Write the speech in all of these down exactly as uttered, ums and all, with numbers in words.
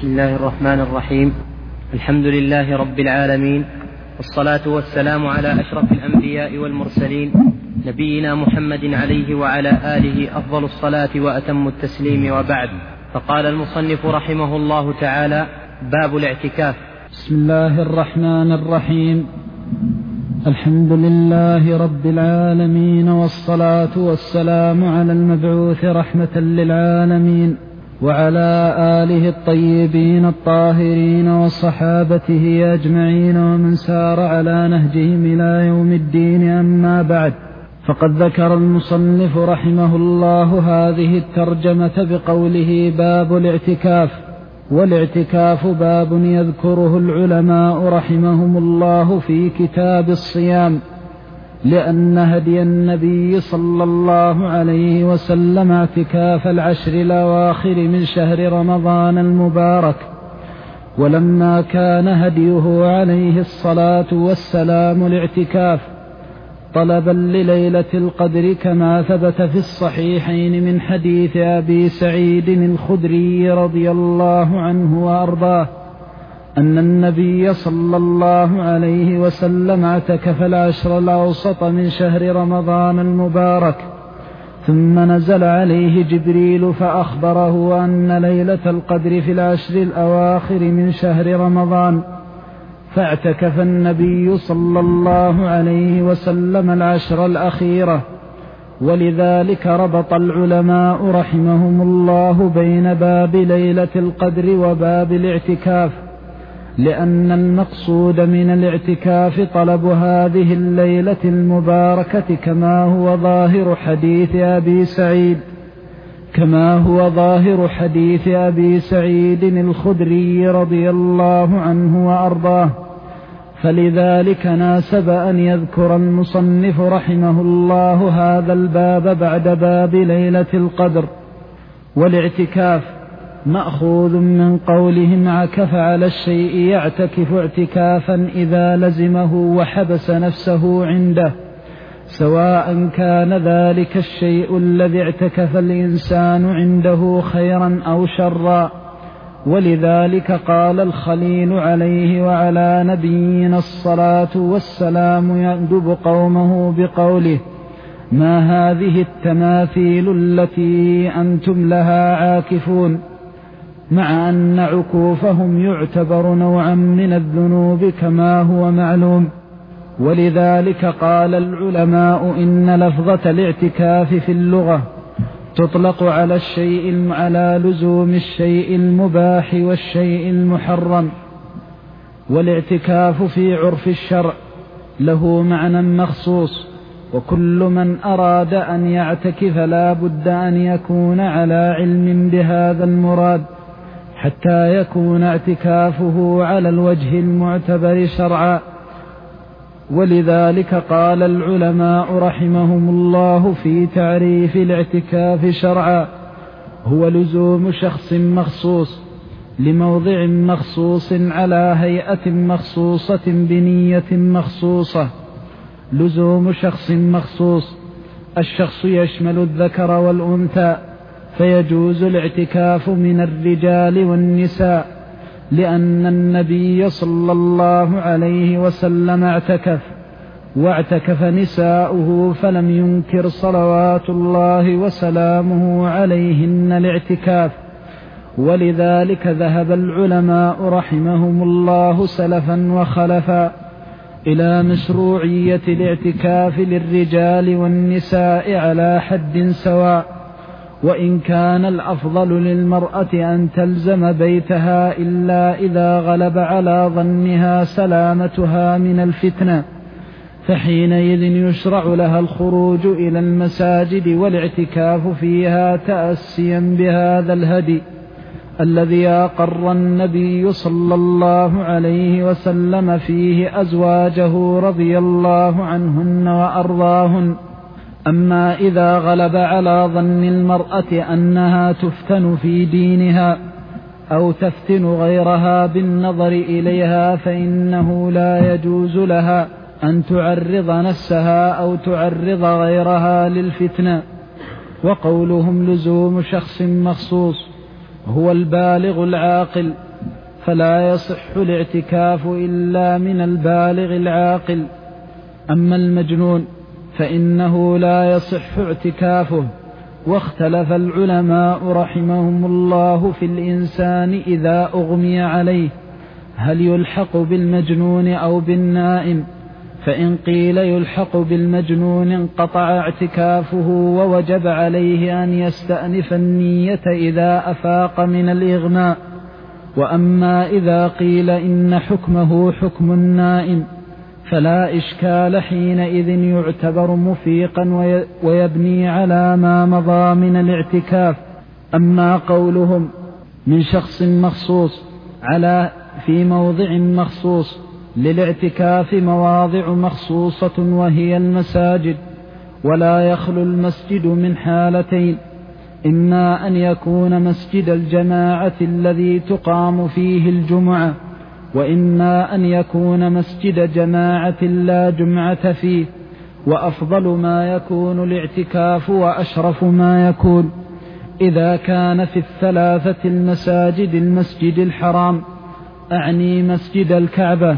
بسم الله الرحمن الرحيم. الحمد لله رب العالمين، والصلاة والسلام على أشرف الأنبياء والمرسلين نبينا محمد عليه وعلى آله أفضل الصلاة وأتم التسليم، وبعد. فقال المصنف رحمه الله تعالى: باب الاعتكاف. بسم الله الرحمن الرحيم. الحمد لله رب العالمين، والصلاة والسلام على المبعوث رحمة للعالمين وعلى آله الطيبين الطاهرين وصحابته أجمعين ومن سار على نهجهم إلى يوم الدين. أما بعد، فقد ذكر المصنف رحمه الله هذه الترجمة بقوله: باب الاعتكاف. والاعتكاف باب يذكره العلماء رحمهم الله في كتاب الصيام، لأن هدي النبي صلى الله عليه وسلم اعتكاف العشر الأواخر من شهر رمضان المبارك. ولما كان هديه عليه الصلاة والسلام الاعتكاف طلبا لليلة القدر، كما ثبت في الصحيحين من حديث أبي سعيد الخدري رضي الله عنه وأرضاه أن النبي صلى الله عليه وسلم اعتكف العشر الأوسط من شهر رمضان المبارك، ثم نزل عليه جبريل فأخبره أن ليلة القدر في العشر الأواخر من شهر رمضان، فاعتكف النبي صلى الله عليه وسلم العشر الأخيرة. ولذلك ربط العلماء رحمهم الله بين باب ليلة القدر وباب الاعتكاف، لأن المقصود من الاعتكاف طلب هذه الليلة المباركة، كما هو ظاهر حديث أبي سعيد كما هو ظاهر حديث أبي سعيد الخدري رضي الله عنه وأرضاه. فلذلك ناسب أن يذكر المصنف رحمه الله هذا الباب بعد باب ليلة القدر. والاعتكاف مأخوذ من قولهم: عكف على الشيء يعتكف اعتكافا إذا لزمه وحبس نفسه عنده، سواء كان ذلك الشيء الذي اعتكف الإنسان عنده خيرا أو شرا. ولذلك قال الخليل عليه وعلى نبينا الصلاة والسلام يندب قومه بقوله: ما هذه التماثيل التي أنتم لها عاكفون، مع أن عكوفهم يعتبر نوعا من الذنوب كما هو معلوم. ولذلك قال العلماء إن لفظة الاعتكاف في اللغة تطلق على الشيء على لزوم الشيء المباح والشيء المحرم. والاعتكاف في عرف الشرع له معنى مخصوص، وكل من أراد أن يعتكف لا بد أن يكون على علم بهذا المراد، حتى يكون اعتكافه على الوجه المعتبر شرعا. ولذلك قال العلماء رحمهم الله في تعريف الاعتكاف شرعا: هو لزوم شخص مخصوص لموضع مخصوص على هيئة مخصوصة بنية مخصوصة. لزوم شخص مخصوص، الشخص يشمل الذكر والأنثى، فيجوز الاعتكاف من الرجال والنساء، لأن النبي صلى الله عليه وسلم اعتكف واعتكف نساؤه فلم ينكر صلوات الله وسلامه عليهن الاعتكاف. ولذلك ذهب العلماء رحمهم الله سلفا وخلفا إلى مشروعية الاعتكاف للرجال والنساء على حد سواء، وإن كان الأفضل للمرأة أن تلزم بيتها إلا إذا غلب على ظنها سلامتها من الفتنة، فحينئذ يشرع لها الخروج إلى المساجد والاعتكاف فيها تأسيا بهذا الهدي الذي أقر النبي صلى الله عليه وسلم فيه أزواجه رضي الله عنهن وأرضاهن. أما إذا غلب على ظن المرأة أنها تفتن في دينها أو تفتن غيرها بالنظر إليها، فإنه لا يجوز لها أن تعرض نفسها أو تعرض غيرها للفتنة. وقولهم لزوم شخص مخصوص هو البالغ العاقل، فلا يصح الاعتكاف إلا من البالغ العاقل. أما المجنون فإنه لا يصح اعتكافه. واختلف العلماء رحمهم الله في الإنسان إذا أغمي عليه هل يلحق بالمجنون أو بالنائم، فإن قيل يلحق بالمجنون انقطع اعتكافه ووجب عليه أن يستأنف النية إذا أفاق من الإغماء. وأما إذا قيل إن حكمه حكم النائم فلا إشكال، حينئذ يعتبر مفيقا ويبني على ما مضى من الاعتكاف. أما قولهم من شخص مخصوص على في موضع مخصوص، للاعتكاف مواضع مخصوصة وهي المساجد، ولا يخلو المسجد من حالتين: إما أن يكون مسجد الجماعة الذي تقام فيه الجمعة، وإما أن يكون مسجد جماعة لا جمعة فيه. وأفضل ما يكون الاعتكاف وأشرف ما يكون إذا كان في الثلاثة المساجد: المسجد الحرام، أعني مسجد الكعبة،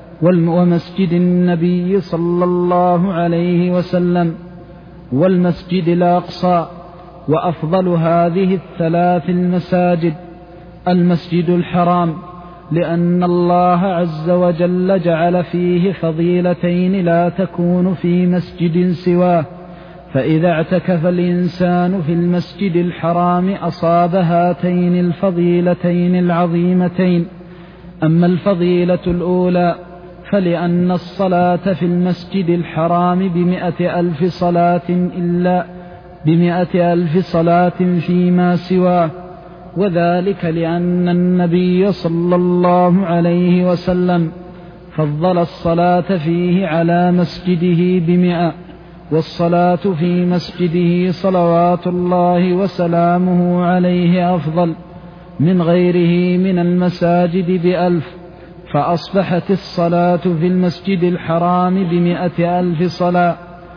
ومسجد النبي صلى الله عليه وسلم، والمسجد الأقصى. وأفضل هذه الثلاث المساجد المسجد الحرام، لأن الله عز وجل جعل فيه فضيلتين لا تكون في مسجد سواه، فإذا اعتكف الإنسان في المسجد الحرام أصاب هاتين الفضيلتين العظيمتين. أما الفضيلة الأولى فلأن الصلاة في المسجد الحرام بمئة ألف صلاة إلا بمئة ألف صلاة فيما سواه، وذلك لأن النبي صلى الله عليه وسلم فضل الصلاة فيه على مسجده بمئة، والصلاة في مسجده صلوات الله وسلامه عليه أفضل من غيره من المساجد بألف، فأصبحت الصلاة في المسجد الحرام بمئة ألف صلاة.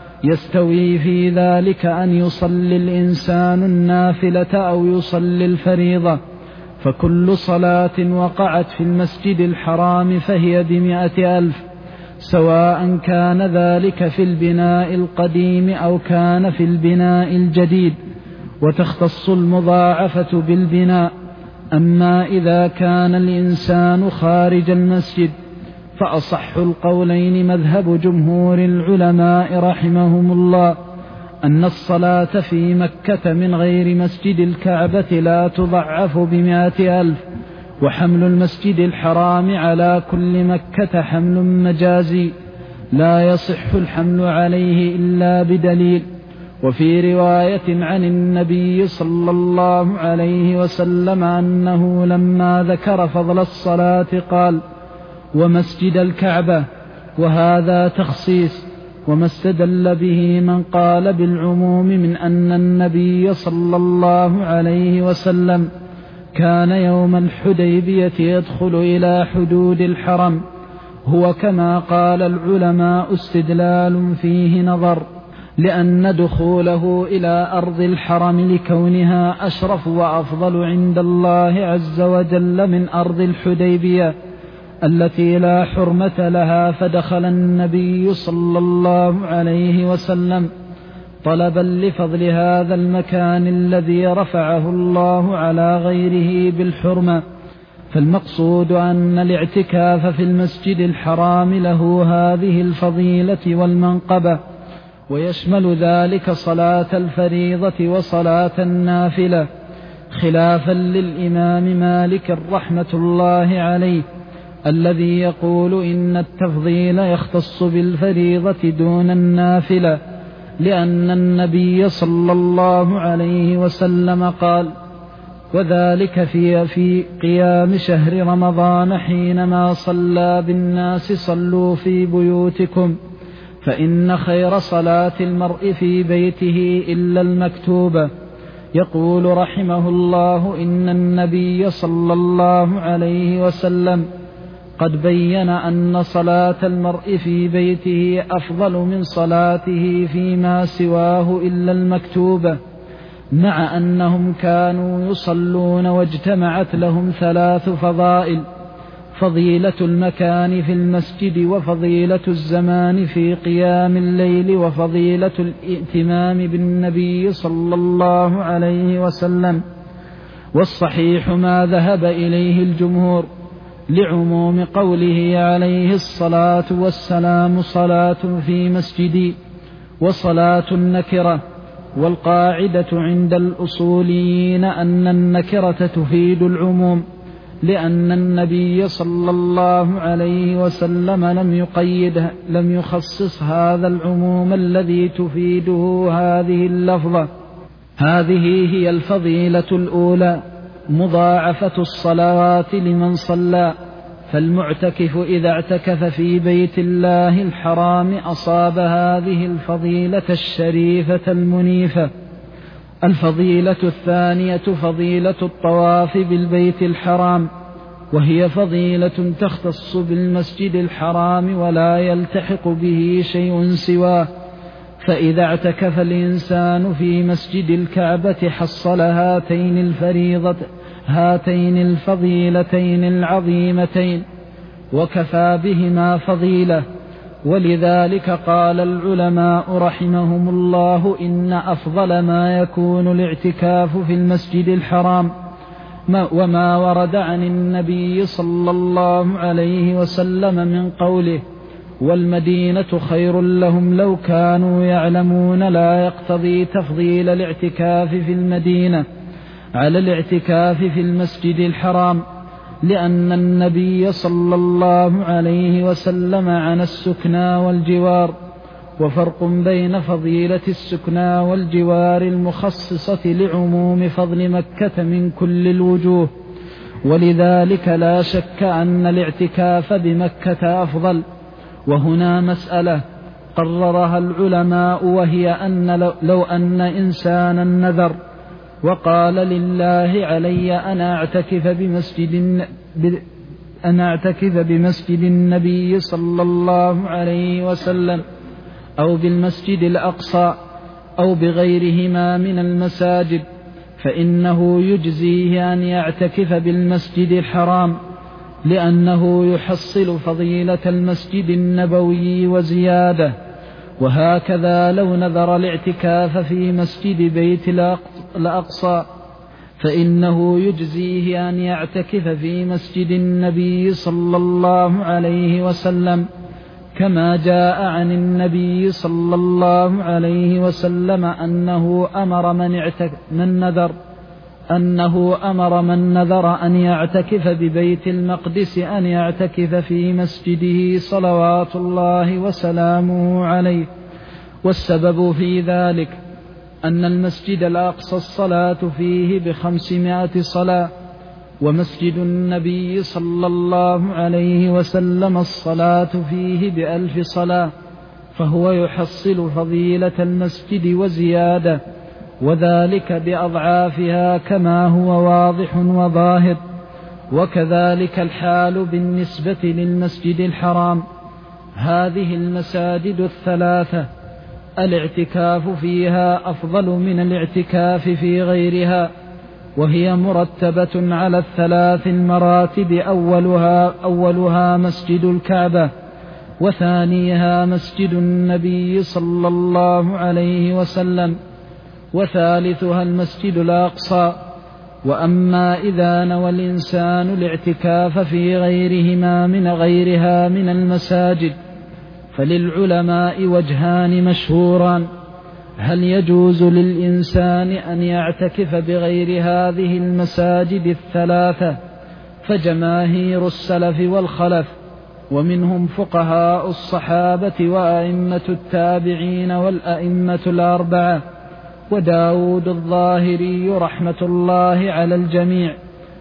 يستوي في ذلك أن يصلي الإنسان النافلة أو يصلي الفريضة، فكل صلاة وقعت في المسجد الحرام فهي بمئة ألف، سواء كان ذلك في البناء القديم أو كان في البناء الجديد، وتختص المضاعفة بالبناء. أما إذا كان الإنسان خارج المسجد فأصح القولين مذهب جمهور العلماء رحمهم الله أن الصلاة في مكة من غير مسجد الكعبة لا تضعف بمئة ألف، وحمل المسجد الحرام على كل مكة حمل مجازي لا يصح الحمل عليه إلا بدليل. وفي رواية عن النبي صلى الله عليه وسلم أنه لما ذكر فضل الصلاة قال: ومسجد الكعبة، وهذا تخصيص، وما استدل به من قال بالعموم من أن النبي صلى الله عليه وسلم كان يوم الحديبية يدخل إلى حدود الحرم، هو كما قال العلماء استدلال فيه نظر، لأن دخوله إلى أرض الحرم لكونها أشرف وأفضل عند الله عز وجل من أرض الحديبية التي لا حرمة لها، فدخل النبي صلى الله عليه وسلم طلبا لفضل هذا المكان الذي رفعه الله على غيره بالحرمة. فالمقصود أن الاعتكاف في المسجد الحرام له هذه الفضيلة والمنقبة، ويشمل ذلك صلاة الفريضة وصلاة النافلة، خلافا للإمام مالك رحمة الله عليه الذي يقول إن التفضيل يختص بالفريضة دون النافلة، لأن النبي صلى الله عليه وسلم قال: وذلك في, في قيام شهر رمضان حينما صلى بالناس: صلوا في بيوتكم، فإن خير صلاة المرء في بيته إلا المكتوبة. يقول رحمه الله: إن النبي صلى الله عليه وسلم قد بين أن صلاة المرء في بيته أفضل من صلاته فيما سواه إلا المكتوبة، مع أنهم كانوا يصلون واجتمعت لهم ثلاث فضائل: فضيلة المكان في المسجد، وفضيلة الزمان في قيام الليل، وفضيلة الائتمام بالنبي صلى الله عليه وسلم. والصحيح ما ذهب إليه الجمهور لعموم قوله عليه الصلاة والسلام: صلاة في مسجدي وصلاة النكرة. والقاعدة عند الأصوليين أن النكرة تفيد العموم، لأن النبي صلى الله عليه وسلم لم يقيد لم يخصص هذا العموم الذي تفيده هذه اللفظة. هذه هي الفضيلة الأولى: مضاعفة الصلوات لمن صلى. فالمعتكف إذا اعتكف في بيت الله الحرام أصاب هذه الفضيلة الشريفة المنيفة. الفضيلة الثانية فضيلة الطواف بالبيت الحرام، وهي فضيلة تختص بالمسجد الحرام ولا يلتحق به شيء سواه. فإذا اعتكف الإنسان في مسجد الكعبة حصل هاتين الفريضة هاتين الفضيلتين العظيمتين، وكفى بهما فضيلة. ولذلك قال العلماء رحمهم الله: إن أفضل ما يكون الاعتكاف في المسجد الحرام، وما ورد عن النبي صلى الله عليه وسلم من قوله: والمدينة خير لهم لو كانوا يعلمون، لا يقتضي تفضيل الاعتكاف في المدينة على الاعتكاف في المسجد الحرام، لأن النبي صلى الله عليه وسلم عن السكنى والجوار. وفرق بين فضيلة السكنى والجوار المخصصة لعموم فضل مكة من كل الوجوه، ولذلك لا شك أن الاعتكاف بمكة أفضل. وهنا مسألة قررها العلماء، وهي أن لو أن إنسانا نذر وقال: لله علي أن أعتكف بمسجد أن أعتكف بمسجد النبي صلى الله عليه وسلم، أو بالمسجد الأقصى، أو بغيرهما من المساجد، فإنه يجزيه أن يعتكف بالمسجد الحرام، لأنه يحصل فضيلة المسجد النبوي وزيادة. وهكذا لو نذر الاعتكاف في مسجد بيت الأقصى فإنه يجزيه أن يعتكف في مسجد النبي صلى الله عليه وسلم، كما جاء عن النبي صلى الله عليه وسلم أنه أمر من, من نذر أنه أمر من نذر أن يعتكف ببيت المقدس أن يعتكف في مسجده صلوات الله وسلامه عليه. والسبب في ذلك أن المسجد الأقصى الصلاة فيه بخمسمائة صلاة، ومسجد النبي صلى الله عليه وسلم الصلاة فيه بألف صلاة، فهو يحصل فضيلة المسجد وزيادة، وذلك بأضعافها كما هو واضح وظاهر. وكذلك الحال بالنسبة للمسجد الحرام. هذه المساجد الثلاثة الاعتكاف فيها أفضل من الاعتكاف في غيرها، وهي مرتبة على الثلاث المراتب: أولها, أولها مسجد الكعبة، وثانيها مسجد النبي صلى الله عليه وسلم، وثالثها المسجد الأقصى. وأما إذا نوى الإنسان الاعتكاف في غيرهما من غيرها من المساجد فللعلماء وجهان مشهوران: هل يجوز للإنسان أن يعتكف بغير هذه المساجد الثلاثة؟ فجماهير السلف والخلف، ومنهم فقهاء الصحابة وأئمة التابعين والأئمة الأربعة وداود الظاهري رحمة الله على الجميع،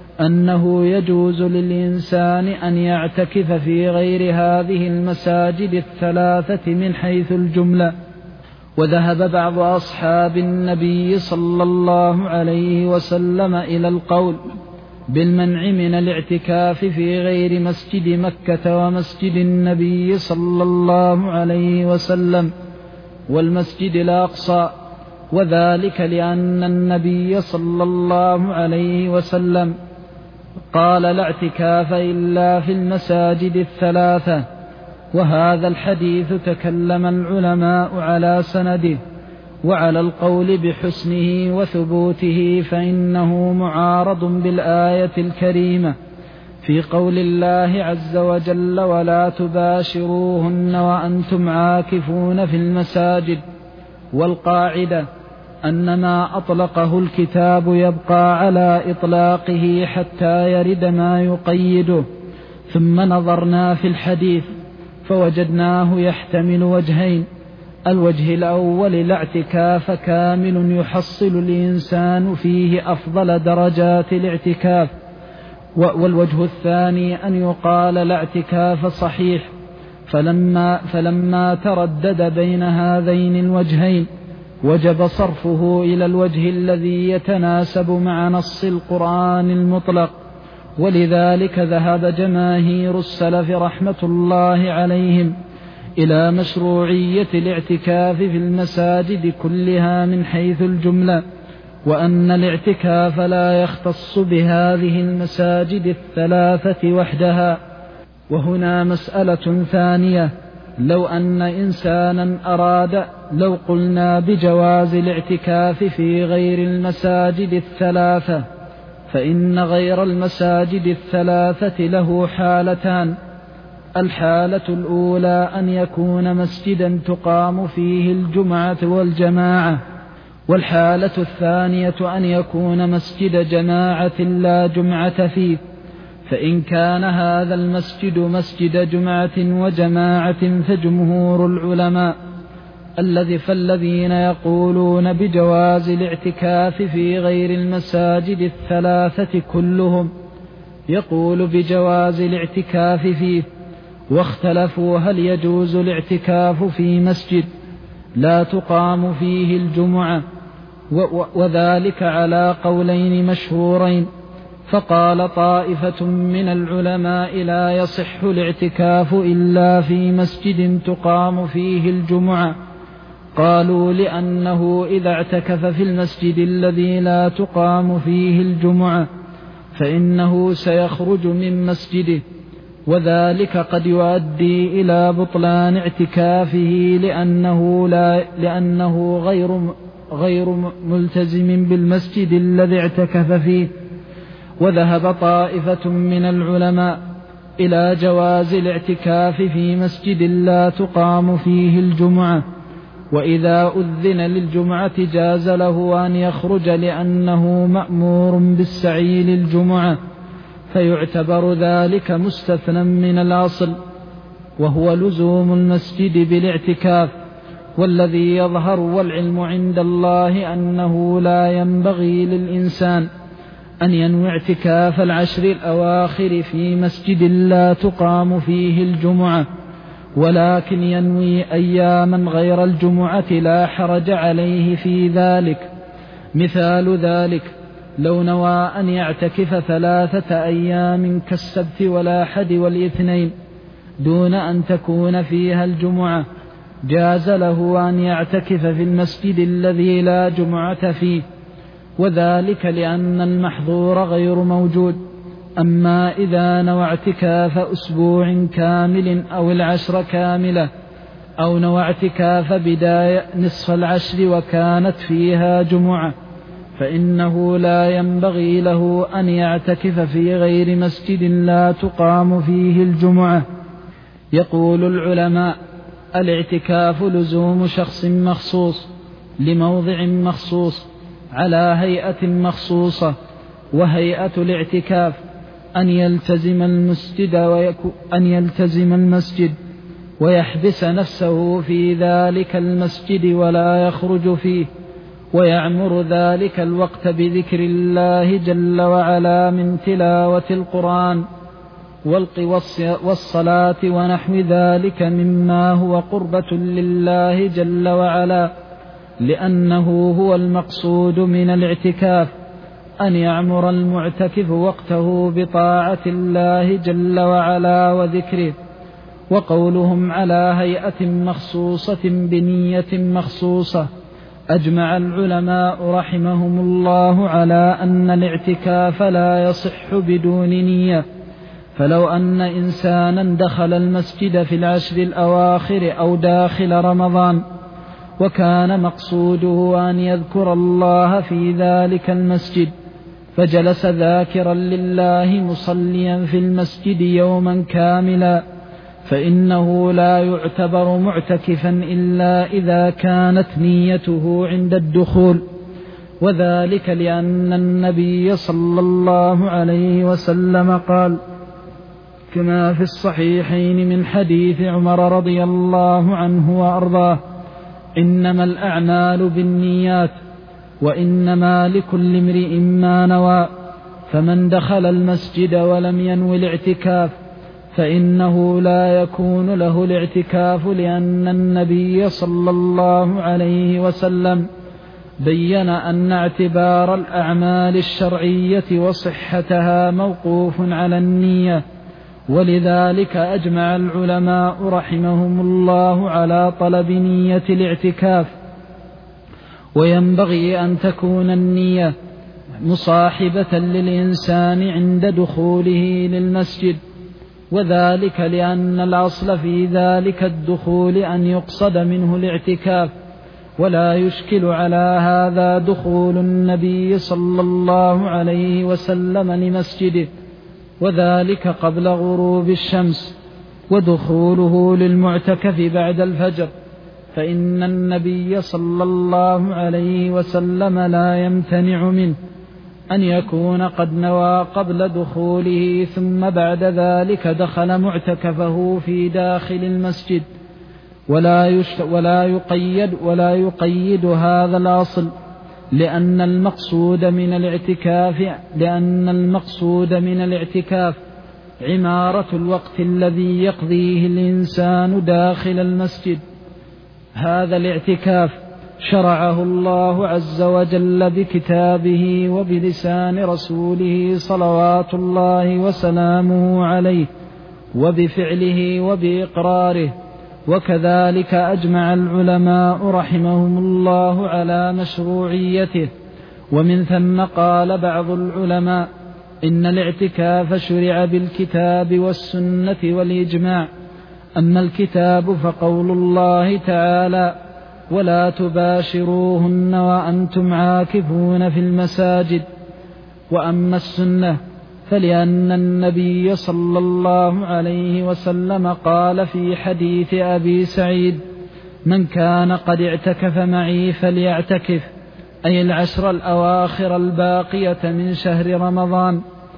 أنه يجوز للإنسان أن يعتكف في غير هذه المساجد الثلاثة من حيث الجملة. وذهب بعض أصحاب النبي صلى الله عليه وسلم إلى القول بالمنع من الاعتكاف في غير مسجد مكة ومسجد النبي صلى الله عليه وسلم والمسجد الأقصى، وذلك لأن النبي صلى الله عليه وسلم قال لا اعتكاف إلا في المساجد الثلاثة. وهذا الحديث تكلم العلماء على سنده وعلى القول بحسنه وثبوته، فإنه معارض بالآية الكريمة في قول الله عز وجل ولا تباشروهن وأنتم عاكفون في المساجد. والقاعدة أن ما أطلقه الكتاب يبقى على إطلاقه حتى يرد ما يقيده. ثم نظرنا في الحديث فوجدناه يحتمل وجهين: الوجه الأول لا اعتكاف كامل يحصل الإنسان فيه أفضل درجات الاعتكاف، والوجه الثاني أن يقال لا اعتكاف صحيح. فلما, فلما تردد بين هذين الوجهين وجب صرفه إلى الوجه الذي يتناسب مع نص القرآن المطلق. ولذلك ذهب جماهير السلف رحمة الله عليهم إلى مشروعية الاعتكاف في المساجد كلها من حيث الجملة، وأن الاعتكاف لا يختص بهذه المساجد الثلاثة وحدها. وهنا مسألة ثانية: لو أن إنسانا أراد لو قلنا بجواز الاعتكاف في غير المساجد الثلاثة، فإن غير المساجد الثلاثة له حالتان: الحالة الأولى أن يكون مسجدا تقام فيه الجمعة والجماعة، والحالة الثانية أن يكون مسجد جماعة لا جمعة فيه. فإن كان هذا المسجد مسجد جمعة وجماعة فجمهور العلماء الذي فالذين يقولون بجواز الاعتكاف في غير المساجد الثلاثة كلهم يقول بجواز الاعتكاف فيه. واختلفوا هل يجوز الاعتكاف في مسجد لا تقام فيه الجمعة، وذلك على قولين مشهورين. فقال طائفة من العلماء لا يصح الاعتكاف إلا في مسجد تقام فيه الجمعة. قالوا لأنه إذا اعتكف في المسجد الذي لا تقام فيه الجمعة فإنه سيخرج من مسجده، وذلك قد يؤدي إلى بطلان اعتكافه لأنه, لا لأنه غير, غير ملتزم بالمسجد الذي اعتكف فيه. وذهب طائفة من العلماء إلى جواز الاعتكاف في مسجد لا تقام فيه الجمعة، وإذا أذن للجمعة جاز له أن يخرج لأنه مأمور بالسعي للجمعة، فيعتبر ذلك مستثنى من الأصل وهو لزوم المسجد بالاعتكاف. والذي يظهر والعلم عند الله أنه لا ينبغي للإنسان أن ينوي اعتكاف العشر الأواخر في مسجد لا تقام فيه الجمعة، ولكن ينوي أياما غير الجمعة لا حرج عليه في ذلك. مثال ذلك لو نوى أن يعتكف ثلاثة أيام كالسبت والأحد والاثنين دون أن تكون فيها الجمعة جاز له أن يعتكف في المسجد الذي لا جمعة فيه، وذلك لأن المحظور غير موجود. أما إذا نوى اعتكاف أسبوع كامل أو العشر كاملة أو نوى اعتكاف بداية نصف العشر وكانت فيها جمعة فإنه لا ينبغي له أن يعتكف في غير مسجد لا تقام فيه الجمعة. يقول العلماء: الاعتكاف لزوم شخص مخصوص لموضع مخصوص على هيئة مخصوصة، وهيئة الاعتكاف أن يلتزم المسجد أن يلتزم المسجد ويحبس نفسه في ذلك المسجد ولا يخرج فيه، ويعمر ذلك الوقت بذكر الله جل وعلا من تلاوة القرآن والصلاة ونحو ذلك مما هو قربة لله جل وعلا، لأنه هو المقصود من الاعتكاف أن يعمر المعتكف وقته بطاعة الله جل وعلا وذكره. وقولهم على هيئة مخصوصة بنية مخصوصة أجمع العلماء رحمهم الله على أن الاعتكاف لا يصح بدون نية، فلو أن إنسانا دخل المسجد في العشر الأواخر أو داخل رمضان وكان مقصوده أن يذكر الله في ذلك المسجد فجلس ذاكرا لله مصليا في المسجد يوما كاملا فإنه لا يعتبر معتكفا إلا إذا كانت نيته عند الدخول، وذلك لأن النبي صلى الله عليه وسلم قال كما في الصحيحين من حديث عمر رضي الله عنه وأرضاه: إنما الأعمال بالنيات وإنما لكل امرئ ما نوى، فمن دخل المسجد ولم ينوي الاعتكاف فإنه لا يكون له الاعتكاف، لأن النبي صلى الله عليه وسلم بين أن اعتبار الأعمال الشرعية وصحتها موقوف على النية، ولذلك أجمع العلماء رحمهم الله على طلب نية الاعتكاف. وينبغي أن تكون النية مصاحبة للإنسان عند دخوله للمسجد، وذلك لأن الأصل في ذلك الدخول أن يقصد منه الاعتكاف، ولا يشكل على هذا دخول النبي صلى الله عليه وسلم لمسجده وذلك قبل غروب الشمس، ودخوله للمعتكف بعد الفجر، فإن النبي صلى الله عليه وسلم لا يمتنع منه أن يكون قد نوى قبل دخوله ثم بعد ذلك دخل معتكفه في داخل المسجد، ولا ولا يقيد ولا يقيد هذا الأصل، لأن المقصود من الاعتكاف لأن المقصود من الاعتكاف عمارة الوقت الذي يقضيه الإنسان داخل المسجد. هذا الاعتكاف شرعه الله عز وجل بكتابه وبلسان رسوله صلوات الله وسلامه عليه، وبفعله وبإقراره، وكذلك أجمع العلماء رحمهم الله على مشروعيته. ومن ثم قال بعض العلماء إن الاعتكاف شرع بالكتاب والسنة والإجماع. أما الكتاب فقول الله تعالى: ولا تباشروهن وأنتم عاكفون في المساجد. وأما السنة فلأن النبي صلى الله عليه وسلم قال في حديث أبي سعيد: من كان قد اعتكف معي فليعتكف، أي العشر الأواخر الباقية من شهر رمضان.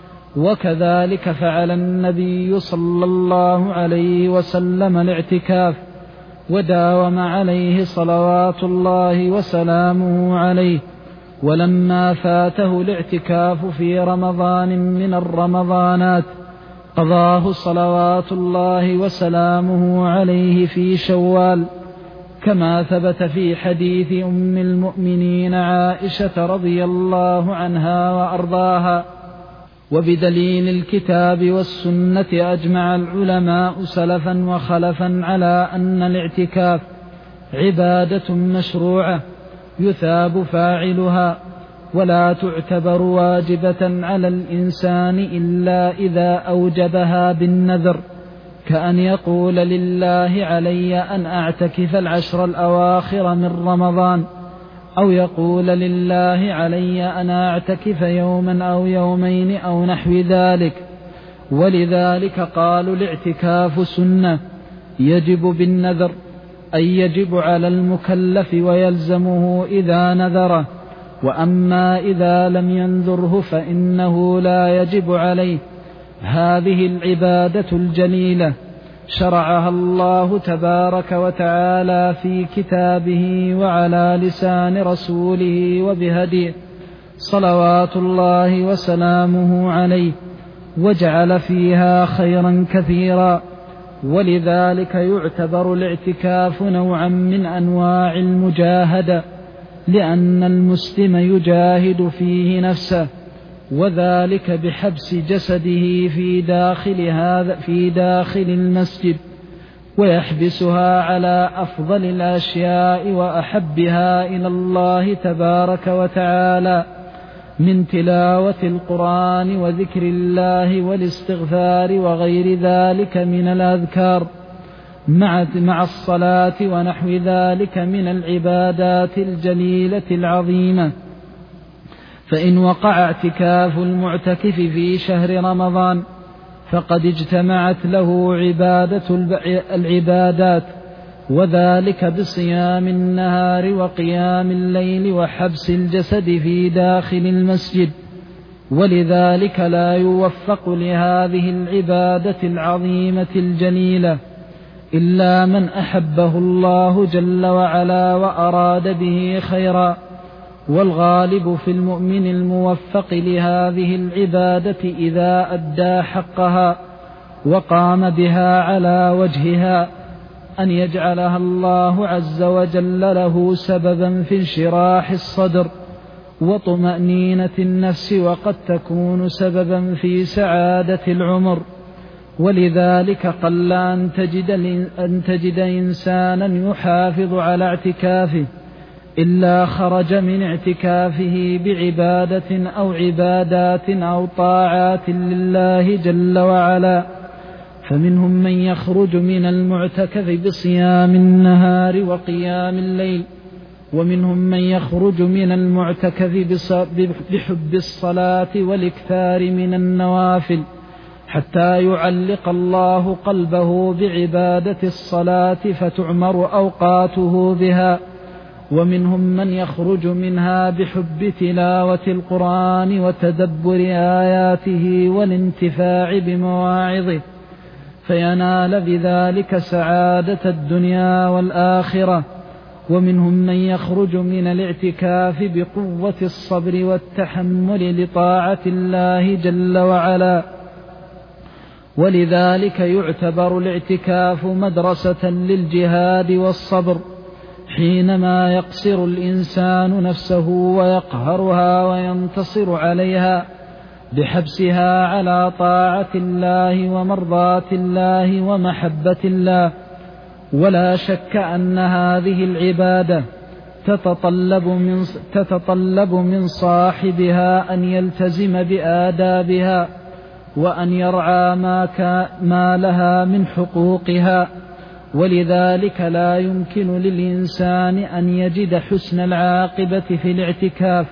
وكذلك فعل النبي صلى الله عليه وسلم الاعتكاف وداوم عليه صلوات الله وسلامه عليه، ولما فاته الاعتكاف في رمضان من الرمضانات قضاه صلوات الله وسلامه عليه في شوال، كما ثبت في حديث أم المؤمنين عائشة رضي الله عنها وأرضاها. وبدليل الكتاب والسنة أجمع العلماء سلفا وخلفا على أن الاعتكاف عبادة مشروعة يثاب فاعلها، ولا تعتبر واجبة على الإنسان إلا إذا أوجبها بالنذر، كأن يقول: لله علي أن أعتكف العشر الأواخر من رمضان، أو يقول: لله علي أن أعتكف يوما أو يومين أو نحو ذلك. ولذلك قالوا الاعتكاف سنة يجب بالنذر، أي يجب على المكلف ويلزمه إذا نذره، وأما إذا لم ينذره فإنه لا يجب عليه. هذه العبادة الجليلة شرعها الله تبارك وتعالى في كتابه وعلى لسان رسوله وبهديه صلوات الله وسلامه عليه، وجعل فيها خيرا كثيرا. ولذلك يعتبر الاعتكاف نوعا من أنواع المجاهدة، لأن المسلم يجاهد فيه نفسه، وذلك بحبس جسده في داخل هذا في داخل المسجد، ويحبسها على أفضل الأشياء وأحبها إلى الله تبارك وتعالى من تلاوة القرآن وذكر الله والاستغفار وغير ذلك من الأذكار مع مع الصلاة ونحو ذلك من العبادات الجليلة العظيمة. فإن وقع اعتكاف المعتكف في شهر رمضان فقد اجتمعت له عبادة العبادات، وذلك بصيام النهار وقيام الليل وحبس الجسد في داخل المسجد، ولذلك لا يوفق لهذه العبادة العظيمة الجليلة إلا من أحبه الله جل وعلا وأراد به خيرا. والغالب في المؤمن الموفق لهذه العبادة إذا أدى حقها وقام بها على وجهها أن يجعلها الله عز وجل له سببا في انشراح الصدر وطمأنينة النفس، وقد تكون سببا في سعادة العمر. ولذلك قل أن تجد, أن تجد إنسانا يحافظ على اعتكافه إلا خرج من اعتكافه بعبادة أو عبادات أو طاعات لله جل وعلا. فمنهم من يخرج من المعتكف بصيام النهار وقيام الليل، ومنهم من يخرج من المعتكف بحب الصلاة والإكثار من النوافل حتى يعلق الله قلبه بعبادة الصلاة فتعمر أوقاته بها. ومنهم من يخرج منها بحب تلاوة القرآن وتدبر آياته والانتفاع بمواعظه فينال بذلك سعادة الدنيا والآخرة. ومنهم من يخرج من الاعتكاف بقوة الصبر والتحمل لطاعة الله جل وعلا، ولذلك يعتبر الاعتكاف مدرسة للجهاد والصبر، حينما يقصر الإنسان نفسه ويقهرها وينتصر عليها بحبسها على طاعة الله ومرضاة الله ومحبة الله. ولا شك أن هذه العبادة تتطلب من, تتطلب من صاحبها أن يلتزم بآدابها وأن يرعى ما, ما لها من حقوقها. ولذلك لا يمكن للإنسان أن يجد حسن العاقبة في الاعتكاف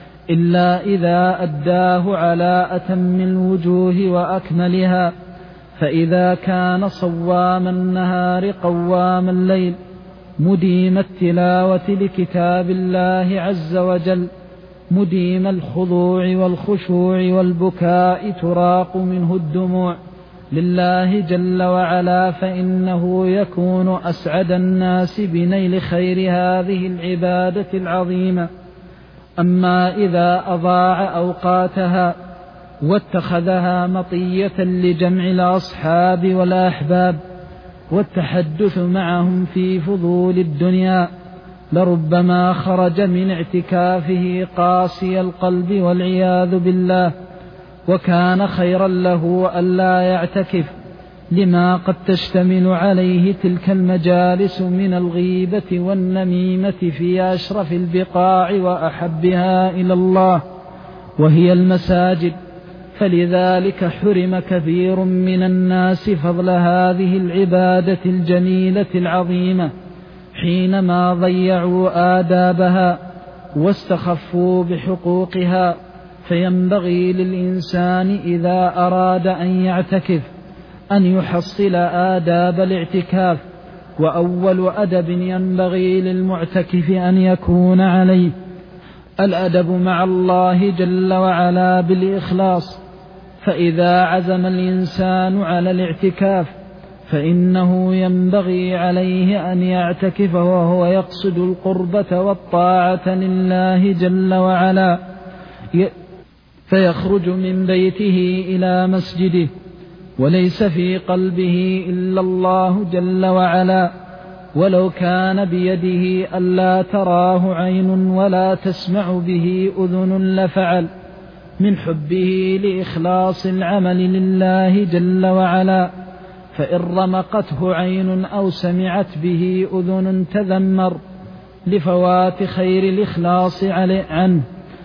إلا إذا أداه على أتم الوجوه وأكملها. فإذا كان صوام النهار قوام الليل مديم التلاوة لكتاب الله عز وجل مديم الخضوع والخشوع والبكاء تراق منه الدموع لله جل وعلا، فإنه يكون أسعد الناس بنيل خير هذه العبادة العظيمة. أما إذا أضاع أوقاتها واتخذها مطية لجمع الأصحاب والأحباب والتحدث معهم في فضول الدنيا لربما خرج من اعتكافه قاسي القلب والعياذ بالله، وكان خيرا له ألا يعتكف لما قد تشتمل عليه تلك المجالس من الغيبة والنميمة في أشرف البقاع وأحبها إلى الله وهي المساجد. فلذلك حرم كثير من الناس فضل هذه العبادة الجميلة العظيمة حينما ضيعوا آدابها واستخفوا بحقوقها. فينبغي للإنسان إذا أراد أن يعتكف أن يحصل آداب الاعتكاف. وأول أدب ينبغي للمعتكف أن يكون عليه الأدب مع الله جل وعلا بالإخلاص. فإذا عزم الإنسان على الاعتكاف فإنه ينبغي عليه أن يعتكف وهو يقصد القربة والطاعة لله جل وعلا، فيخرج من بيته إلى مسجده وليس في قلبه إلا الله جل وعلا، ولو كان بيده ألا تراه عين ولا تسمع به أذن لفعل، من حبه لإخلاص العمل لله جل وعلا. فإن رمقته عين أو سمعت به أذن تذمر لفوات خير الإخلاص عنه.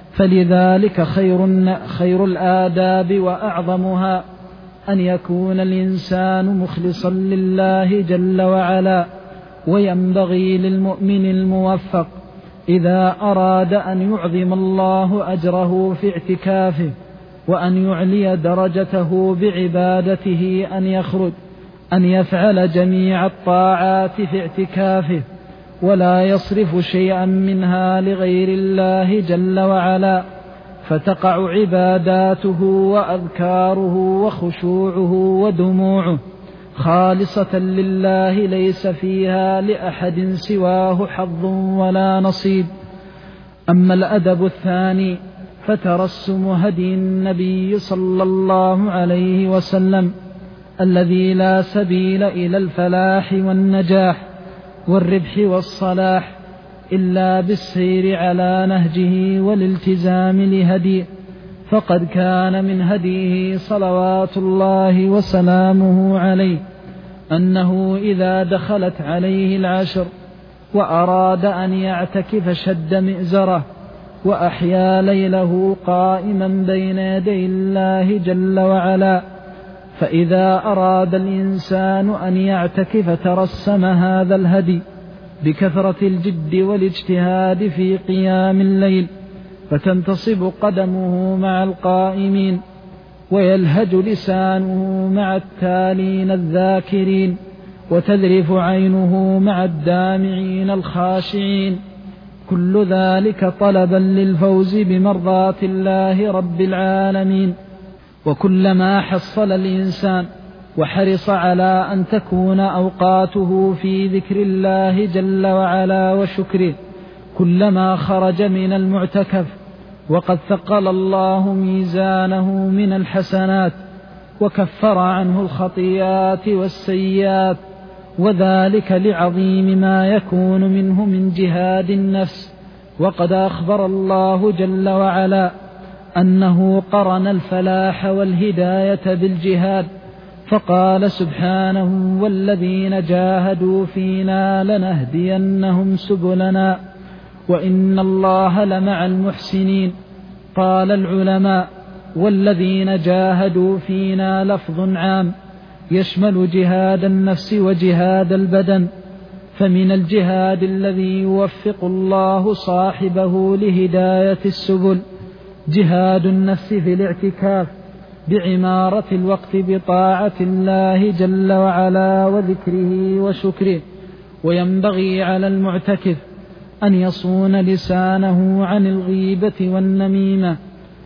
فلذلك خير, خير الآداب وأعظمها أن يكون الإنسان مخلصا لله جل وعلا. وينبغي للمؤمن الموفق إذا أراد أن يعظم الله أجره في اعتكافه وأن يعلي درجته بعبادته أن يخرج أن يفعل جميع الطاعات في اعتكافه ولا يصرف شيئا منها لغير الله جل وعلا، فتقع عباداته وأذكاره وخشوعه ودموعه خالصة لله ليس فيها لأحد سواه حظ ولا نصيب. أما الأدب الثاني فترسم هدي النبي صلى الله عليه وسلم الذي لا سبيل إلى الفلاح والنجاح والربح والصلاح إلا بالسير على نهجه والالتزام لهديه. فقد كان من هديه صلوات الله وسلامه عليه أنه إذا دخلت عليه العشر وأراد أن يعتكف شد مئزره وأحيا ليله قائما بين يدي الله جل وعلا. فإذا أراد الإنسان أن يعتكف ترسم هذا الهدي بكثرة الجد والاجتهاد في قيام الليل، فتنتصب قدمه مع القائمين ويلهج لسانه مع التالين الذاكرين وتذرف عينه مع الدامعين الخاشعين، كل ذلك طلبا للفوز بمرضاة الله رب العالمين. وكلما حصل الإنسان وحرص على أن تكون أوقاته في ذكر الله جل وعلا وشكره كلما خرج من المعتكف وقد ثقل الله ميزانه من الحسنات وكفر عنه الخطيئات والسيئات، وذلك لعظيم ما يكون منه من جهاد النفس. وقد أخبر الله جل وعلا أنه قرن الفلاح والهداية بالجهاد، فقال سبحانه: والذين جاهدوا فينا لنهدينهم سبلنا وإن الله لمع المحسنين. قال العلماء: والذين جاهدوا فينا لفظ عام يشمل جهاد النفس وجهاد البدن، فمن الجهاد الذي يوفق الله صاحبه لهداية السبل جهاد النفس في الاعتكاف بعمارة الوقت بطاعة الله جل وعلا وذكره وشكره. وينبغي على المعتكف أن يصون لسانه عن الغيبة والنميمة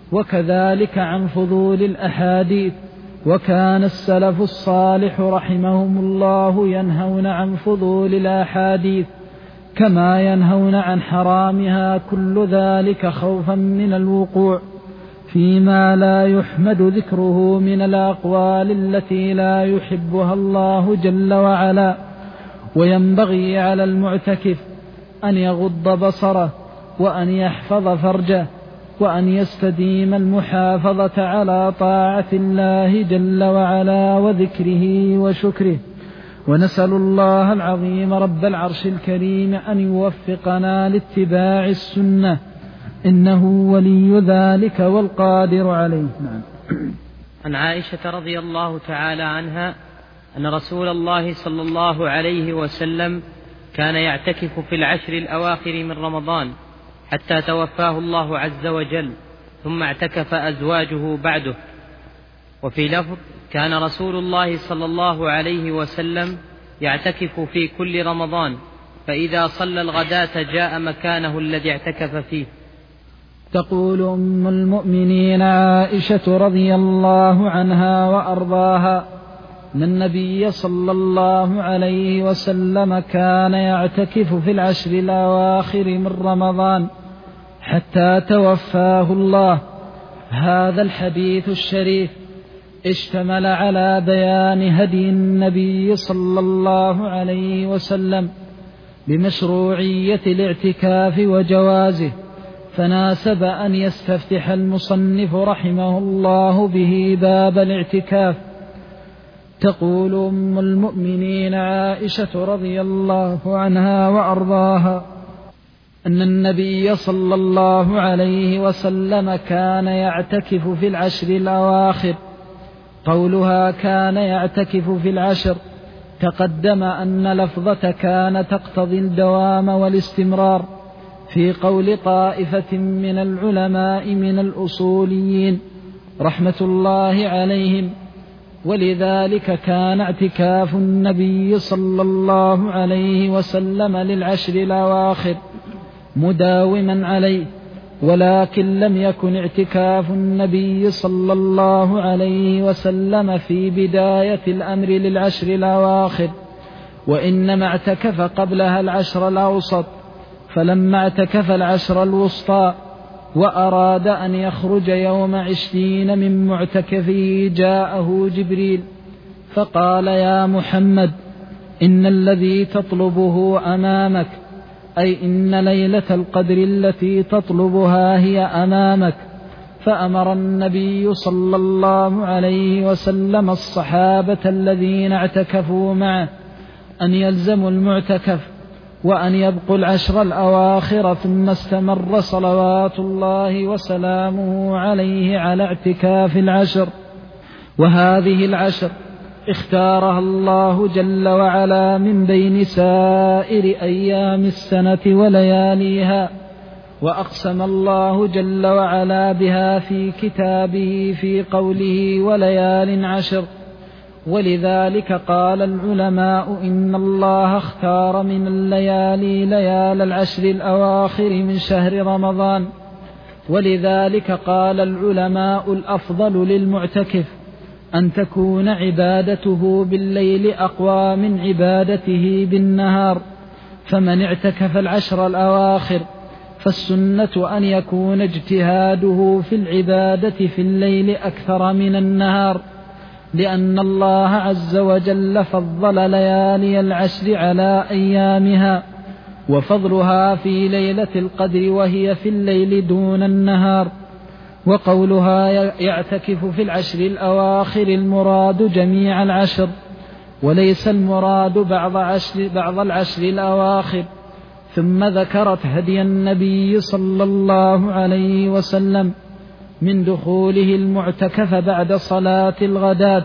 وكذلك عن فضول الأحاديث. وكان السلف الصالح رحمهم الله ينهون عن فضول الأحاديث كما ينهون عن حرامها، كل ذلك خوفا من الوقوع فيما لا يحمد ذكره من الأقوال التي لا يحبها الله جل وعلا. وينبغي على المعتكف أن يغض بصره وأن يحفظ فرجه وأن يستديم المحافظة على طاعة الله جل وعلا وذكره وشكره. ونسأل الله العظيم رب العرش الكريم أن يوفقنا لاتباع السنة، إنه ولي ذلك والقادر عليه. نعم. عن عائشة رضي الله تعالى عنها أن رسول الله صلى الله عليه وسلم كان يعتكف في العشر الأواخر من رمضان حتى توفاه الله عز وجل، ثم اعتكف أزواجه بعده. وفي لفظ: كان رسول الله صلى الله عليه وسلم يعتكف في كل رمضان، فإذا صلى الغداة جاء مكانه الذي اعتكف فيه. تقول أم المؤمنين عائشة رضي الله عنها وأرضاها أن النبي صلى الله عليه وسلم كان يعتكف في العشر الأواخر من رمضان حتى توفاه الله. هذا الحديث الشريف اشتمل على بيان هدي النبي صلى الله عليه وسلم بمشروعية الاعتكاف وجوازه، فناسب أن يستفتح المصنف رحمه الله به باب الاعتكاف. تقول أم المؤمنين عائشة رضي الله عنها وأرضاها أن النبي صلى الله عليه وسلم كان يعتكف في العشر الأواخر. قولها كان يعتكف في العشر تقدم أن لفظة كان تقتضي الدوام والاستمرار في قول طائفة من العلماء من الأصوليين رحمة الله عليهم، ولذلك كان اعتكاف النبي صلى الله عليه وسلم للعشر الأواخر مداوما عليه، ولكن لم يكن اعتكاف النبي صلى الله عليه وسلم في بداية الأمر للعشر الأواخر، وإنما اعتكف قبلها العشر الأوسط. فلما اعتكف العشر الوسطى وأراد أن يخرج يوم عشرين من معتكفه جاءه جبريل فقال: يا محمد، إن الذي تطلبه أمامك، أي إن ليلة القدر التي تطلبها هي أمامك. فأمر النبي صلى الله عليه وسلم الصحابة الذين اعتكفوا معه أن يلزموا المعتكف وأن يبقوا العشر الأواخر، ثم استمر صلوات الله وسلامه عليه على اعتكاف العشر. وهذه العشر اختارها الله جل وعلا من بين سائر أيام السنة ولياليها، وأقسم الله جل وعلا بها في كتابه في قوله: وليال عشر. ولذلك قال العلماء إن الله اختار من الليالي ليال العشر الأواخر من شهر رمضان. ولذلك قال العلماء الأفضل للمعتكف أن تكون عبادته بالليل أقوى من عبادته بالنهار. فمن اعتكف العشر الأواخر فالسنة أن يكون اجتهاده في العبادة في الليل أكثر من النهار، لأن الله عز وجل فضل ليالي العشر على أيامها، وفضلها في ليلة القدر وهي في الليل دون النهار. وقولها يعتكف في العشر الأواخر المراد جميع العشر، وليس المراد بعض, عشر بعض العشر الأواخر. ثم ذكرت هدي النبي صلى الله عليه وسلم من دخوله المعتكف بعد صلاة الغداة،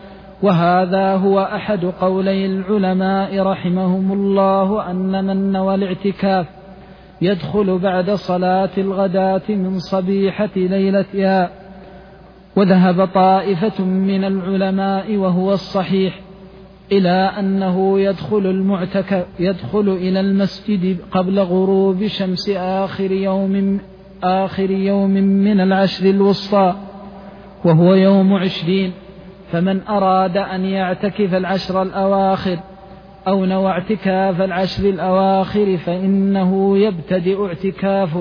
وهذا هو أحد قولي العلماء رحمهم الله أن من نوى الاعتكاف يدخل بعد صلاة الغداة من صبيحة ليلتها. وذهب طائفة من العلماء وهو الصحيح إلى أنه يدخل المعتكف يدخل إلى المسجد قبل غروب شمس آخر يوم آخر يوم من العشر الوسطى، وهو يوم عشرين. فمن أراد أن يعتكف العشر الأواخر أو نوى اعتكاف العشر الأواخر فإنه يبتدئ اعتكافه،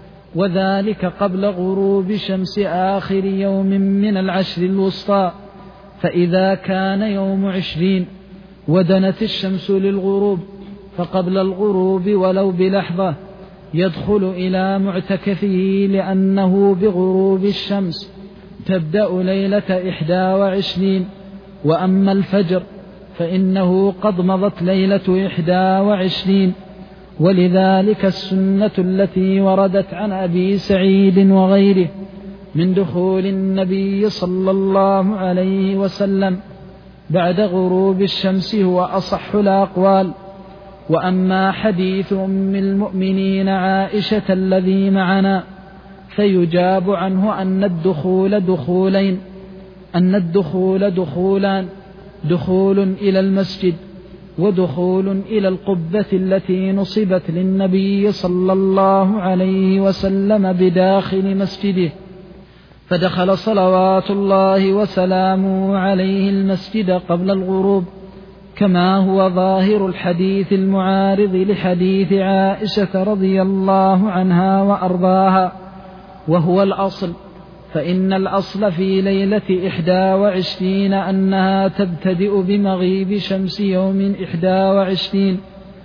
وذلك قبل غروب شمس آخر يوم من العشر الوسطى. فإذا كان يوم عشرين ودنت الشمس للغروب فقبل الغروب ولو بلحظة يدخل إلى معتكفه، لأنه بغروب الشمس تبدأ ليلة إحدى وعشرين. وأما الفجر فإنه قد مضت ليلة إحدى وعشرين. ولذلك السنة التي وردت عن أبي سعيد وغيره من دخول النبي صلى الله عليه وسلم بعد غروب الشمس هو أصح الأقوال. وأما حديث أم المؤمنين عائشة الذي معنا فيجاب عنه أن الدخول دخولين أن الدخول دخولان: دخول إلى المسجد ودخول إلى القبة التي نصبت للنبي صلى الله عليه وسلم بداخل مسجده، فدخل صلوات الله وسلامه عليه المسجد قبل الغروب، كما هو ظاهر الحديث المعارض لحديث عائشة رضي الله عنها وأرضاها، وهو الأصل. فإن الأصل في ليلة إحدى وعشرين أنها تبتدئ بمغيب شمس يوم إحدى وعشرين،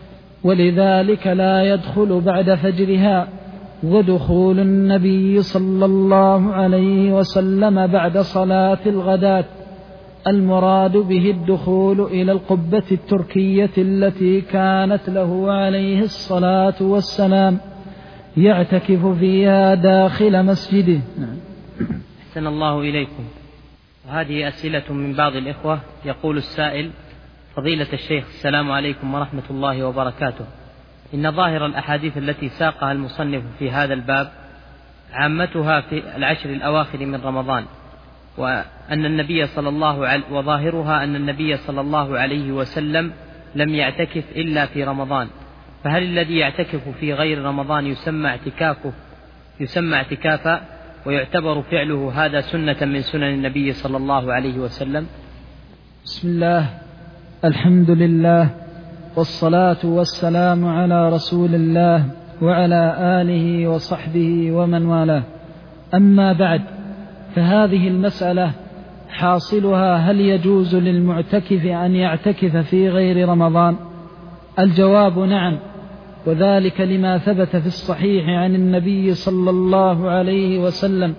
ولذلك لا يدخل بعد فجرها. ودخول النبي صلى الله عليه وسلم بعد صلاة الغداة المراد به الدخول إلى القبة التركية التي كانت له عليه الصلاة والسلام يعتكف فيها داخل مسجده. أحسن الله إليكم. وهذه أسئلة من بعض الإخوة. يقول السائل: فضيلة الشيخ، السلام عليكم ورحمة الله وبركاته. إن ظاهر الأحاديث التي ساقها المصنف في هذا الباب عامتها في العشر الأواخر من رمضان، وأن النبي صلى الله عليه وظاهرها أن النبي صلى الله عليه وسلم لم يعتكف إلا في رمضان، فهل الذي يعتكف في غير رمضان يسمى اعتكافه يسمى اعتكافا ويعتبر فعله هذا سنة من سنن النبي صلى الله عليه وسلم؟ بسم الله، الحمد لله، والصلاة والسلام على رسول الله وعلى آله وصحبه ومن والاه. أما بعد، فهذه المسألة حاصلها: هل يجوز للمعتكف أن يعتكف في غير رمضان؟ الجواب نعم، وذلك لما ثبت في الصحيح عن النبي صلى الله عليه وسلم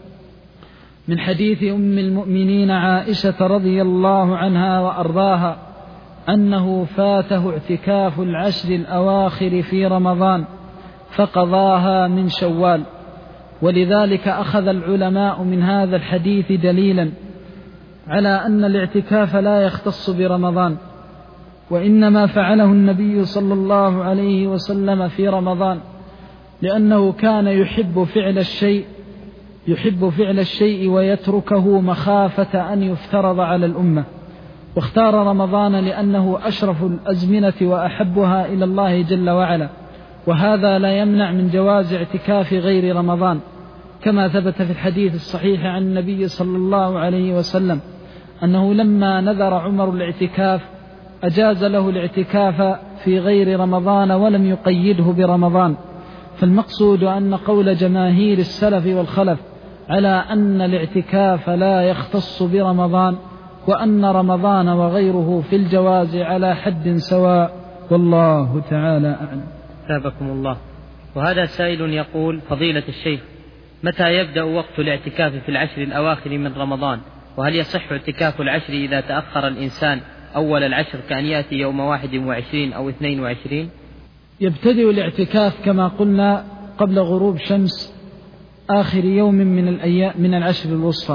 من حديث أم المؤمنين عائشة رضي الله عنها وأرضاها أنه فاته اعتكاف العشر الأواخر في رمضان فقضاها من شوال، ولذلك أخذ العلماء من هذا الحديث دليلا على أن الاعتكاف لا يختص برمضان، وإنما فعله النبي صلى الله عليه وسلم في رمضان لأنه كان يحب فعل الشيء يحب فعل الشيء ويتركه مخافة أن يفترض على الأمة، واختار رمضان لأنه أشرف الأزمنة وأحبها إلى الله جل وعلا، وهذا لا يمنع من جواز اعتكاف غير رمضان، كما ثبت في الحديث الصحيح عن النبي صلى الله عليه وسلم أنه لما نذر عمر الاعتكاف أجاز له الاعتكاف في غير رمضان ولم يقيده برمضان. فالمقصود أن قول جماهير السلف والخلف على أن الاعتكاف لا يختص برمضان، وأن رمضان وغيره في الجواز على حد سواء، والله تعالى أعلم. ثابكم الله. وهذا سائل يقول: فضيلة الشيخ، متى يبدأ وقت الاعتكاف في العشر الأواخر من رمضان؟ وهل يصح اعتكاف العشر إذا تأخر الإنسان أول العشر كأن يأتي يوم واحد وعشرين أو اثنين وعشرين؟ يبتدئ الاعتكاف كما قلنا قبل غروب شمس آخر يوم من الأيام من العشر الوسطى،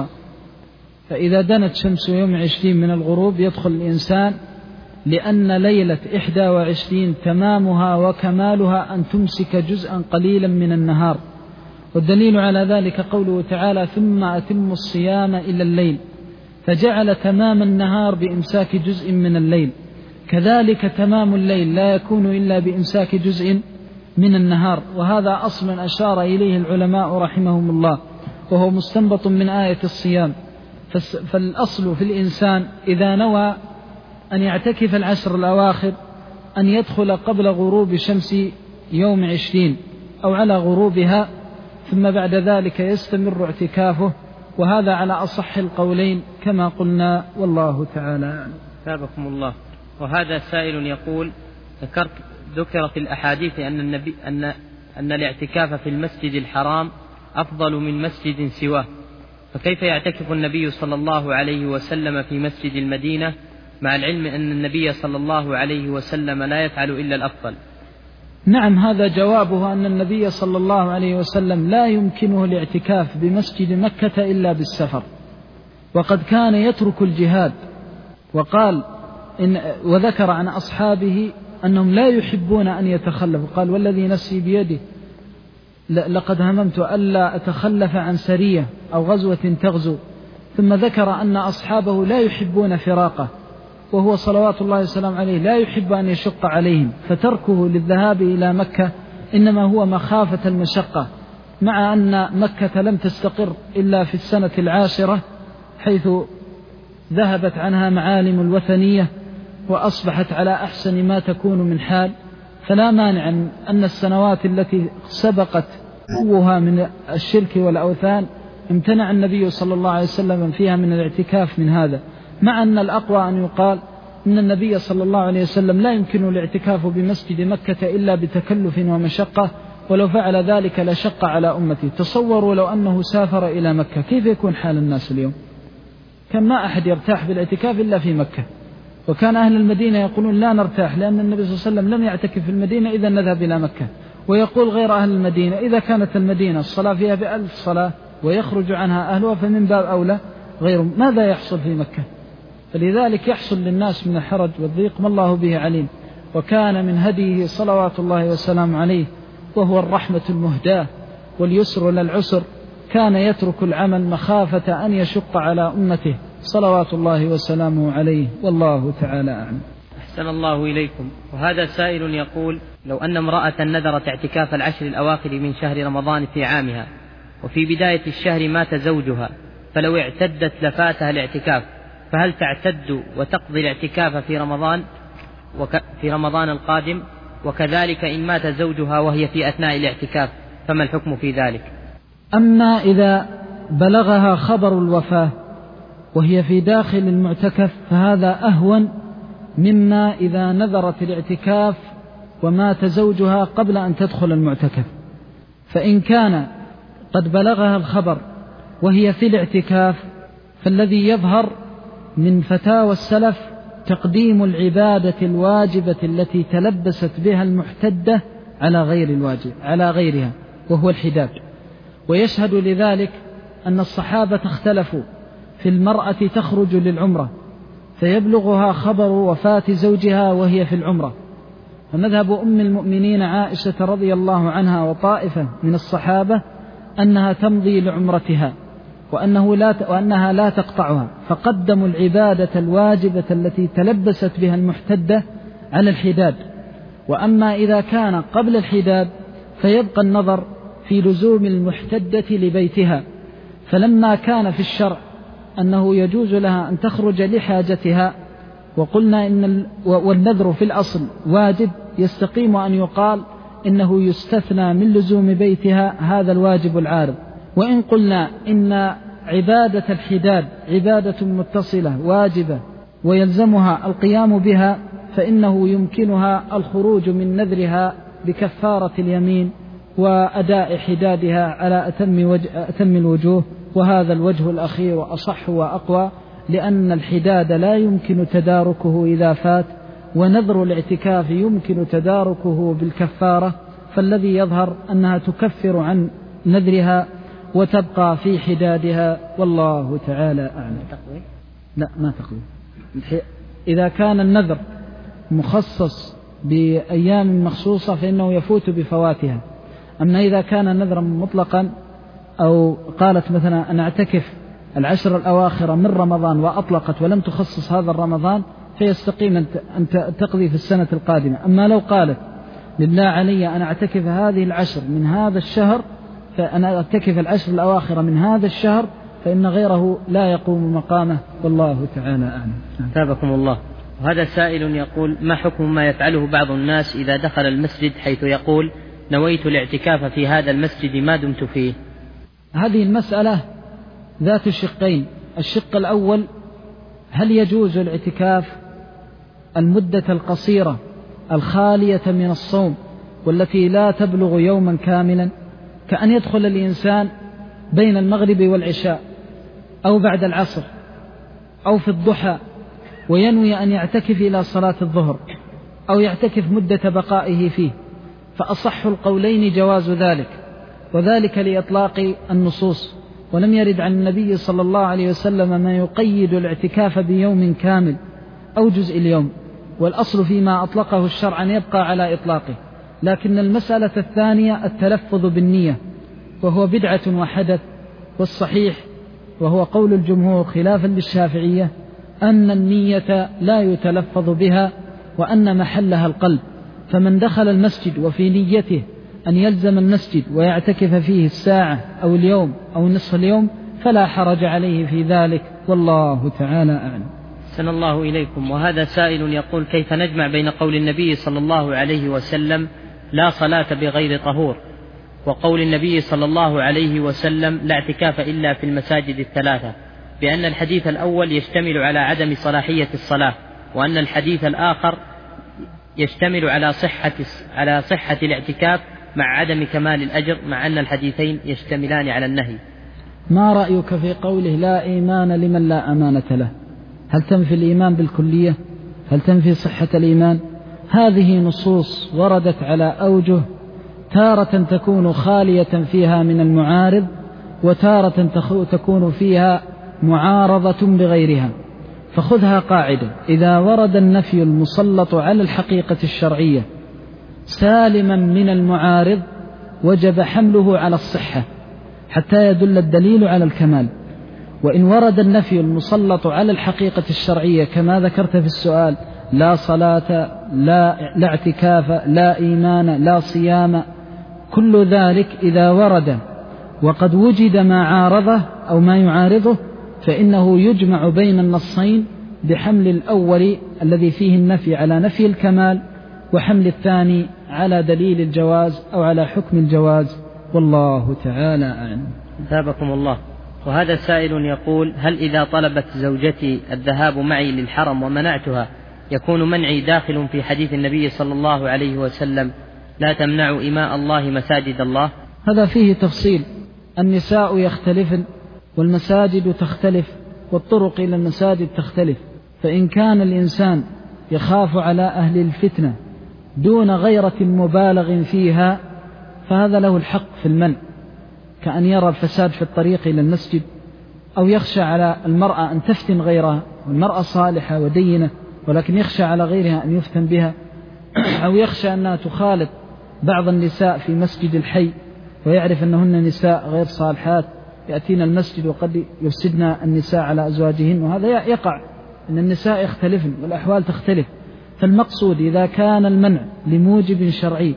فإذا دنت شمس يوم عشرين من الغروب يدخل الإنسان، لأن ليلة إحدى وعشرين تمامها وكمالها أن تمسك جزءا قليلا من النهار، والدليل على ذلك قوله تعالى: ثم أتم الصيام إلى الليل، فجعل تمام النهار بإمساك جزء من الليل، كذلك تمام الليل لا يكون إلا بإمساك جزء من النهار، وهذا أصل أشار إليه العلماء رحمهم الله، وهو مستنبط من آية الصيام. فالأصل في الإنسان إذا نوى أن يعتكف العشر الأواخر أن يدخل قبل غروب شمس يوم عشرين أو على غروبها، ثم بعد ذلك يستمر اعتكافه، وهذا على أصح القولين كما قلنا، والله تعالى أعلم. ثابكم الله. وهذا سائل يقول: ذكرت ذكر في الأحاديث أن النبي أن أن الاعتكاف في المسجد الحرام أفضل من مسجد سواه، فكيف يعتكف النبي صلى الله عليه وسلم في مسجد المدينة مع العلم أن النبي صلى الله عليه وسلم لا يفعل إلا الأفضل؟ نعم، هذا جوابه أن النبي صلى الله عليه وسلم لا يمكنه الاعتكاف بمسجد مكة إلا بالسفر، وقد كان يترك الجهاد، وقال إن وذكر عن أصحابه أنهم لا يحبون أن يتخلفوا، قال: والذي نفسي بيده لقد هممت ألا أتخلف عن سرية أو غزوة تغزو. ثم ذكر أن أصحابه لا يحبون فراقه، وهو صلوات الله وسلام عليه لا يحب أن يشق عليهم، فتركه للذهاب إلى مكة إنما هو مخافة المشقة، مع أن مكة لم تستقر إلا في السنة العاشرة، حيث ذهبت عنها معالم الوثنية وأصبحت على أحسن ما تكون من حال، فلا مانع أن السنوات التي سبقت قوها من الشرك والأوثان امتنع النبي صلى الله عليه وسلم فيها من الاعتكاف من هذا، مع أن الأقوى أن يقال إن النبي صلى الله عليه وسلم لا يمكن الاعتكاف بمسجد مكة إلا بتكلف ومشقة، ولو فعل ذلك لشق على أمته. تصوروا لو أنه سافر إلى مكة، كيف يكون حال الناس اليوم؟ كان ما أحد يرتاح بالاعتكاف إلا في مكة، وكان أهل المدينة يقولون لا نرتاح، لأن النبي صلى الله عليه وسلم لم يعتكف في المدينة إذا نذهب إلى مكة. ويقول غير أهل المدينة إذا كانت المدينة الصلاة فيها بألف صلاة ويخرج عنها أهلها فمن باب أولى غيرهم. ماذا يحصل في مكة؟ فلذلك يحصل للناس من الحرج والضيق ما الله به عليم. وكان من هديه صلوات الله وسلام عليه وهو الرحمة المهداة واليسر للعسر، كان يترك العمل مخافة أن يشق على أمته صلوات الله وسلامه عليه، والله تعالى أعلم. أحسن الله إليكم. وهذا سائل يقول: لو أن امرأة نذرت اعتكاف العشر الأواخر من شهر رمضان في عامها، وفي بداية الشهر مات زوجها، فلو اعتدت لفاتها الاعتكاف، فهل تعتد وتقضي الاعتكاف في رمضان وك في رمضان القادم؟ وكذلك إن مات زوجها وهي في أثناء الاعتكاف فما الحكم في ذلك؟ أما إذا بلغها خبر الوفاة وهي في داخل المعتكف فهذا أهون مما إذا نذرت الاعتكاف ومات زوجها قبل أن تدخل المعتكف. فإن كان قد بلغها الخبر وهي في الاعتكاف فالذي يظهر من فتاوى السلف تقديم العبادة الواجبة التي تلبست بها المحتدة على غير الواجب على غيرها وهو الحداد. ويشهد لذلك أن الصحابة اختلفوا في المرأة تخرج للعمرة فيبلغها خبر وفاة زوجها وهي في العمرة، فمذهب أم المؤمنين عائشة رضي الله عنها وطائفة من الصحابة أنها تمضي لعمرتها وأنه لا وأنها لا تقطعها، فقدموا العبادة الواجبة التي تلبست بها المحتدة على الحداد. وأما إذا كان قبل الحداد فيبقى النظر في لزوم المحتدة لبيتها. فلما كان في الشرع أنه يجوز لها أن تخرج لحاجتها، وقلنا إن والنذر في الأصل واجب، يستقيم أن يقال إنه يستثنى من لزوم بيتها هذا الواجب العارض. وإن قلنا إن عبادة الحداد عبادة متصلة واجبة ويلزمها القيام بها، فإنه يمكنها الخروج من نذرها بكفارة اليمين وأداء حدادها على أتم, وجه أتم الوجوه، وهذا الوجه الأخير أصح وأقوى، لأن الحداد لا يمكن تداركه إذا فات، ونذر الاعتكاف يمكن تداركه بالكفارة، فالذي يظهر أنها تكفر عن نذرها وتبقى في حدادها، والله تعالى أعلم. لا ما تقوي. إذا كان النذر مخصص بأيام مخصوصة فإنه يفوت بفواتها. أما إذا كان نذرا مطلقا أو قالت مثلا أنا أعتكف العشر الأواخر من رمضان وأطلقت ولم تخصص هذا الرمضان فيستقيم أن تقضي في السنة القادمة. أما لو قالت لله علي أنا أعتكف هذه العشر من هذا الشهر، فأنا أعتكف العشر الأواخر من هذا الشهر، فإن غيره لا يقوم مقامه، والله تعالى أعلم. تابكم الله. وهذا سائل يقول: ما حكم ما يفعله بعض الناس إذا دخل المسجد حيث يقول نويت الاعتكاف في هذا المسجد ما دمت فيه؟ هذه المسألة ذات شقين. الشق الأول: هل يجوز الاعتكاف المدة القصيرة الخالية من الصوم والتي لا تبلغ يوما كاملا، كأن يدخل الإنسان بين المغرب والعشاء أو بعد العصر أو في الضحى وينوي أن يعتكف إلى صلاة الظهر أو يعتكف مدة بقائه فيه؟ فأصح القولين جواز ذلك، وذلك لإطلاق النصوص، ولم يرد عن النبي صلى الله عليه وسلم ما يقيد الاعتكاف بيوم كامل أو جزء اليوم، والأصل فيما أطلقه الشرع أن يبقى على إطلاقه. لكن المسألة الثانية التلفظ بالنية، وهو بدعة وحدث، والصحيح وهو قول الجمهور خلافا للشافعية أن النية لا يتلفظ بها وأن محلها القلب. فمن دخل المسجد وفي نيته أن يلزم المسجد ويعتكف فيه الساعة أو اليوم أو نصف اليوم فلا حرج عليه في ذلك، والله تعالى أعلم. أحسن الله إليكم. وهذا سائل يقول: كيف نجمع بين قول النبي صلى الله عليه وسلم لا صلاة بغير طهور وقول النبي صلى الله عليه وسلم لا اعتكاف إلا في المساجد الثلاثة، بأن الحديث الأول يشتمل على عدم صلاحية الصلاة، وأن الحديث الآخر يشتمل على صحة على صحة الاعتكاف مع عدم كمال الأجر، مع أن الحديثين يشتملان على النهي؟ ما رأيك في قوله لا إيمان لمن لا أمانة له؟ هل تنفي الإيمان بالكلية؟ هل تنفي صحة الإيمان؟ هذه نصوص وردت على أوجه تارة تكون خالية فيها من المعارض، وتارة تكون فيها معارضة بغيرها. فخذها قاعدة: إذا ورد النفي المسلط على الحقيقة الشرعية سالما من المعارض وجب حمله على الصحة حتى يدل الدليل على الكمال. وإن ورد النفي المسلط على الحقيقة الشرعية كما ذكرت في السؤال: لا صلاة، لا, لا اعتكاف، لا إيمان، لا صيام، كل ذلك إذا ورد وقد وجد ما عارضه أو ما يعارضه فإنه يجمع بين النصين بحمل الأول الذي فيه النفي على نفي الكمال، وحمل الثاني على دليل الجواز أو على حكم الجواز، والله تعالى أعلم. أثابكم الله. وهذا سائل يقول: هل إذا طلبت زوجتي الذهاب معي للحرم ومنعتها يكون منعي داخل في حديث النبي صلى الله عليه وسلم لا تمنعوا إماء الله مساجد الله؟ هذا فيه تفصيل. النساء يختلفن والمساجد تختلف والطرق إلى المساجد تختلف. فإن كان الإنسان يخاف على أهل الفتنة دون غيرة مبالغ فيها فهذا له الحق في المنع، كأن يرى الفساد في الطريق إلى المسجد، أو يخشى على المرأة أن تفتن غيرها، والمرأة صالحة ودينة ولكن يخشى على غيرها أن يفتن بها، أو يخشى أنها تخالط بعض النساء في مسجد الحي ويعرف أنهن نساء غير صالحات يأتين المسجد وقد يفسدن النساء على أزواجهن، وهذا يقع، أن النساء يختلفن والأحوال تختلف. فالمقصود إذا كان المنع لموجب شرعي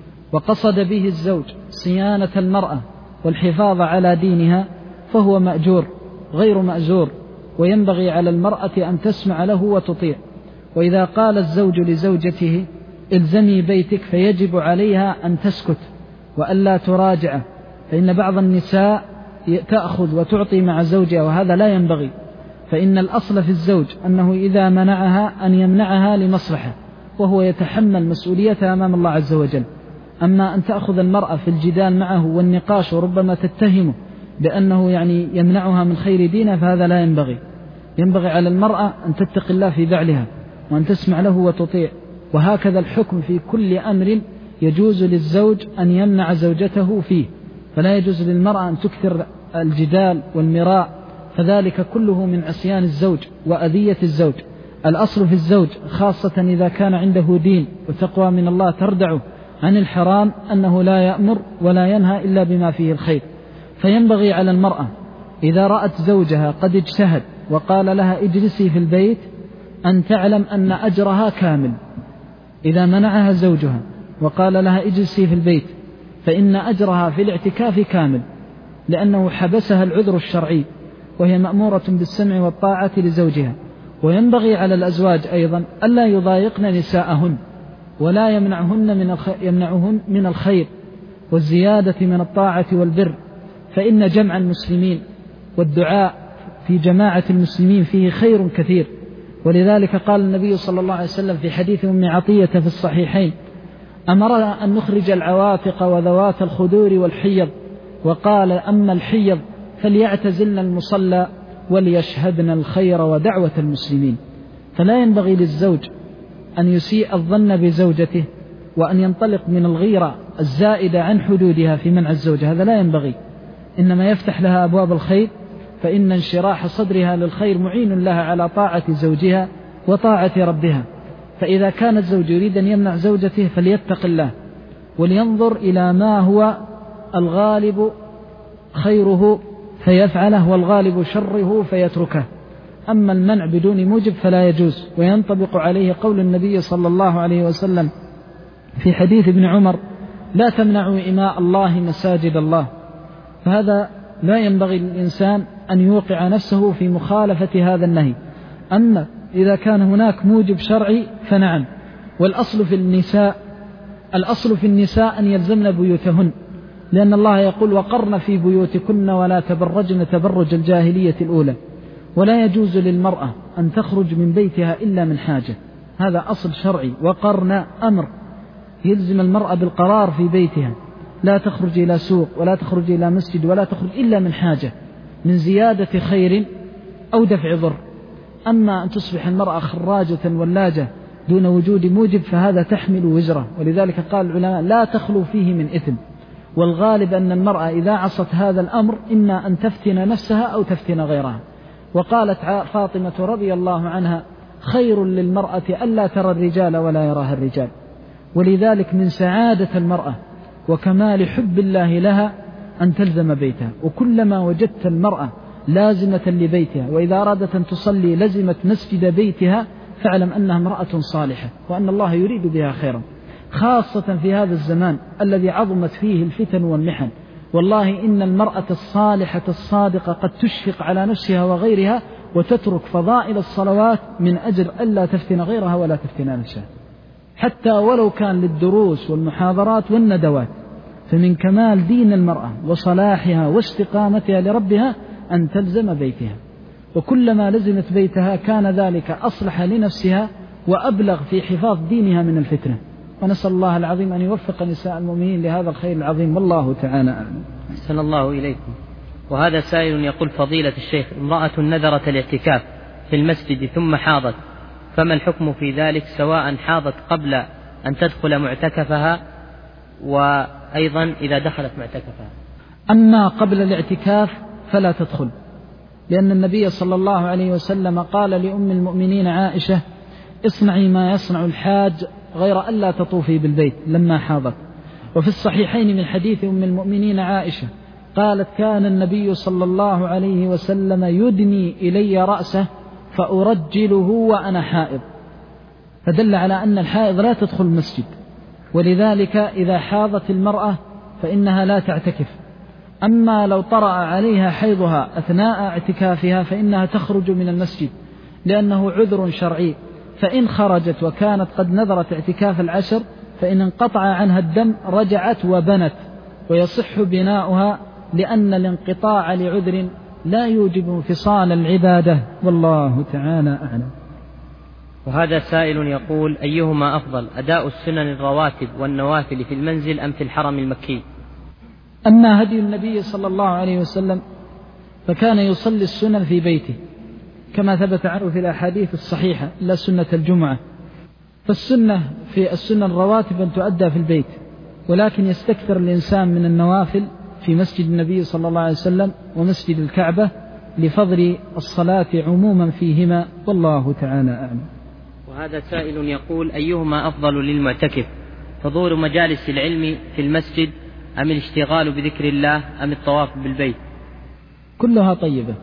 وقصد به الزوج صيانة المرأة والحفاظ على دينها فهو مأجور غير مأزور، وينبغي على المرأة أن تسمع له وتطيع. وإذا قال الزوج لزوجته الزمي بيتك فيجب عليها أن تسكت وألا تراجعه، فإن بعض النساء تأخذ وتعطي مع زوجها وهذا لا ينبغي. فإن الأصل في الزوج أنه إذا منعها أن يمنعها لمصلحة وهو يتحمل مسؤوليتها أمام الله عز وجل. أما أن تأخذ المرأة في الجدال معه والنقاش وربما تتهمه بأنه يعني يمنعها من خير دينه فهذا لا ينبغي. ينبغي على المرأة أن تتقي الله في بعلها وأن تسمع له وتطيع. وهكذا الحكم في كل أمر يجوز للزوج أن يمنع زوجته فيه، فلا يجوز للمرأة أن تكثر الجدال والمراء، فذلك كله من عصيان الزوج وأذية الزوج. الأصل في الزوج خاصة إذا كان عنده دين وتقوى من الله تردعه عن الحرام أنه لا يأمر ولا ينهى إلا بما فيه الخير. فينبغي على المرأة إذا رأت زوجها قد اجتهد وقال لها اجلسي في البيت أن تعلم أن أجرها كامل. إذا منعها زوجها وقال لها اجلسي في البيت فإن أجرها في الاعتكاف كامل، لأنه حبسها العذر الشرعي وهي مأمورة بالسمع والطاعة لزوجها. وينبغي على الأزواج أيضا ألا يضايقن نساءهن ولا يمنعهن من يمنعهن من الخير والزيادة من الطاعة والبر، فإن جمع المسلمين والدعاء في جماعة المسلمين فيه خير كثير. ولذلك قال النبي صلى الله عليه وسلم في حديث أم عطية في الصحيحين: أمرنا أن نخرج العواتق وذوات الخدور والحيض، وقال أما الحيض فليعتزلن المصلى وليشهدن الخير ودعوة المسلمين. فلا ينبغي للزوج أن يسيء الظن بزوجته وأن ينطلق من الغيرة الزائدة عن حدودها في منع الزوج، هذا لا ينبغي. إنما يفتح لها أبواب الخير، فإن انشراح صدرها للخير معين لها على طاعة زوجها وطاعة ربها. فإذا كان الزوج يريد أن يمنع زوجته فليتق الله ولينظر إلى ما هو الغالب خيره فيفعله والغالب شره فيتركه. أما المنع بدون موجب فلا يجوز، وينطبق عليه قول النبي صلى الله عليه وسلم في حديث ابن عمر: لا تمنعوا إماء الله مساجد الله. فهذا لا ينبغي للإنسان أن يوقع نفسه في مخالفة هذا النهي. أما إذا كان هناك موجب شرعي فنعم. والأصل في النساء الأصل في النساء أن يلزمن بيوتهن، لأن الله يقول: وقرن في بيوتكن ولا تبرجن تبرج الجاهلية الأولى. ولا يجوز للمرأة أن تخرج من بيتها إلا من حاجة، هذا أصل شرعي. وقرن أمر يلزم المرأة بالقرار في بيتها، لا تخرج إلى سوق ولا تخرج إلى مسجد ولا تخرج إلا من حاجة. من زيادة خير أو دفع ضر. أما أن تصبح المرأة خراجة ولاجة دون وجود موجب فهذا تحمل وزره، ولذلك قال العلماء لا تخلو فيه من إثم. والغالب أن المرأة إذا عصت هذا الأمر إما أن تفتن نفسها أو تفتن غيرها. وقالت فاطمة رضي الله عنها خير للمرأة ألا ترى الرجال ولا يراها الرجال. ولذلك من سعادة المرأة وكمال حب الله لها أن تلزم بيتها، وكلما وجدت المرأة لازمة لبيتها وإذا أرادت أن تصلي لزمت مسجد بيتها فاعلم أنها امرأة صالحة وأن الله يريد بها خيرا، خاصة في هذا الزمان الذي عظمت فيه الفتن والمحن. والله إن المرأة الصالحة الصادقة قد تشفق على نفسها وغيرها وتترك فضائل الصلوات من أجل ألا تفتن غيرها ولا تفتن نفسها، حتى ولو كان للدروس والمحاضرات والندوات. فمن كمال دين المرأة وصلاحها واستقامتها لربها أن تلزم بيتها، وكلما لزمت بيتها كان ذلك أصلح لنفسها وأبلغ في حفاظ دينها من الفتنة. ونسأل الله العظيم أن يوفق نساء المؤمنين لهذا الخير العظيم، والله تعالى أعلم. أحسن الله إليكم. وهذا سائل يقول فضيلة الشيخ امرأة نذرت الاعتكاف في المسجد ثم حاضت، فما الحكم في ذلك سواء حاضت قبل أن تدخل معتكفها وأيضا إذا دخلت معتكفها؟ أما قبل الاعتكاف فلا تدخل، لأن النبي صلى الله عليه وسلم قال لأم المؤمنين عائشة اصنعي ما يصنع الحاج غير ألا تطوفي بالبيت لما حاضت. وفي الصحيحين من حديث أم المؤمنين عائشة قالت كان النبي صلى الله عليه وسلم يدني إلي رأسه فأرجله وأنا حائض، فدل على أن الحائض لا تدخل المسجد، ولذلك إذا حاضت المرأة فإنها لا تعتكف. أما لو طرأ عليها حيضها أثناء اعتكافها فإنها تخرج من المسجد لأنه عذر شرعي، فإن خرجت وكانت قد نذرت اعتكاف العشر فإن انقطع عنها الدم رجعت وبنت ويصح بناؤها، لأن الانقطاع لعذر لا يوجب انفصال العبادة، والله تعالى أعلم. وهذا سائل يقول أيهما أفضل أداء السنن الرواتب والنوافل في المنزل أم في الحرم المكي؟ أما هدي النبي صلى الله عليه وسلم فكان يصلي السنن في بيته كما ثبت عنه في الأحاديث الصحيحة إلا سنة الجمعة. فالسنة في السنن الرواتب أن تؤدى في البيت، ولكن يستكثر الإنسان من النوافل في مسجد النبي صلى الله عليه وسلم ومسجد الكعبة لفضل الصلاة عموما فيهما، والله تعالى أعلم. وهذا سائل يقول أيهما أفضل للمعتكف حضور مجالس العلم في المسجد أم الاشتغال بذكر الله أم الطواف بالبيت؟ كلها طيبة،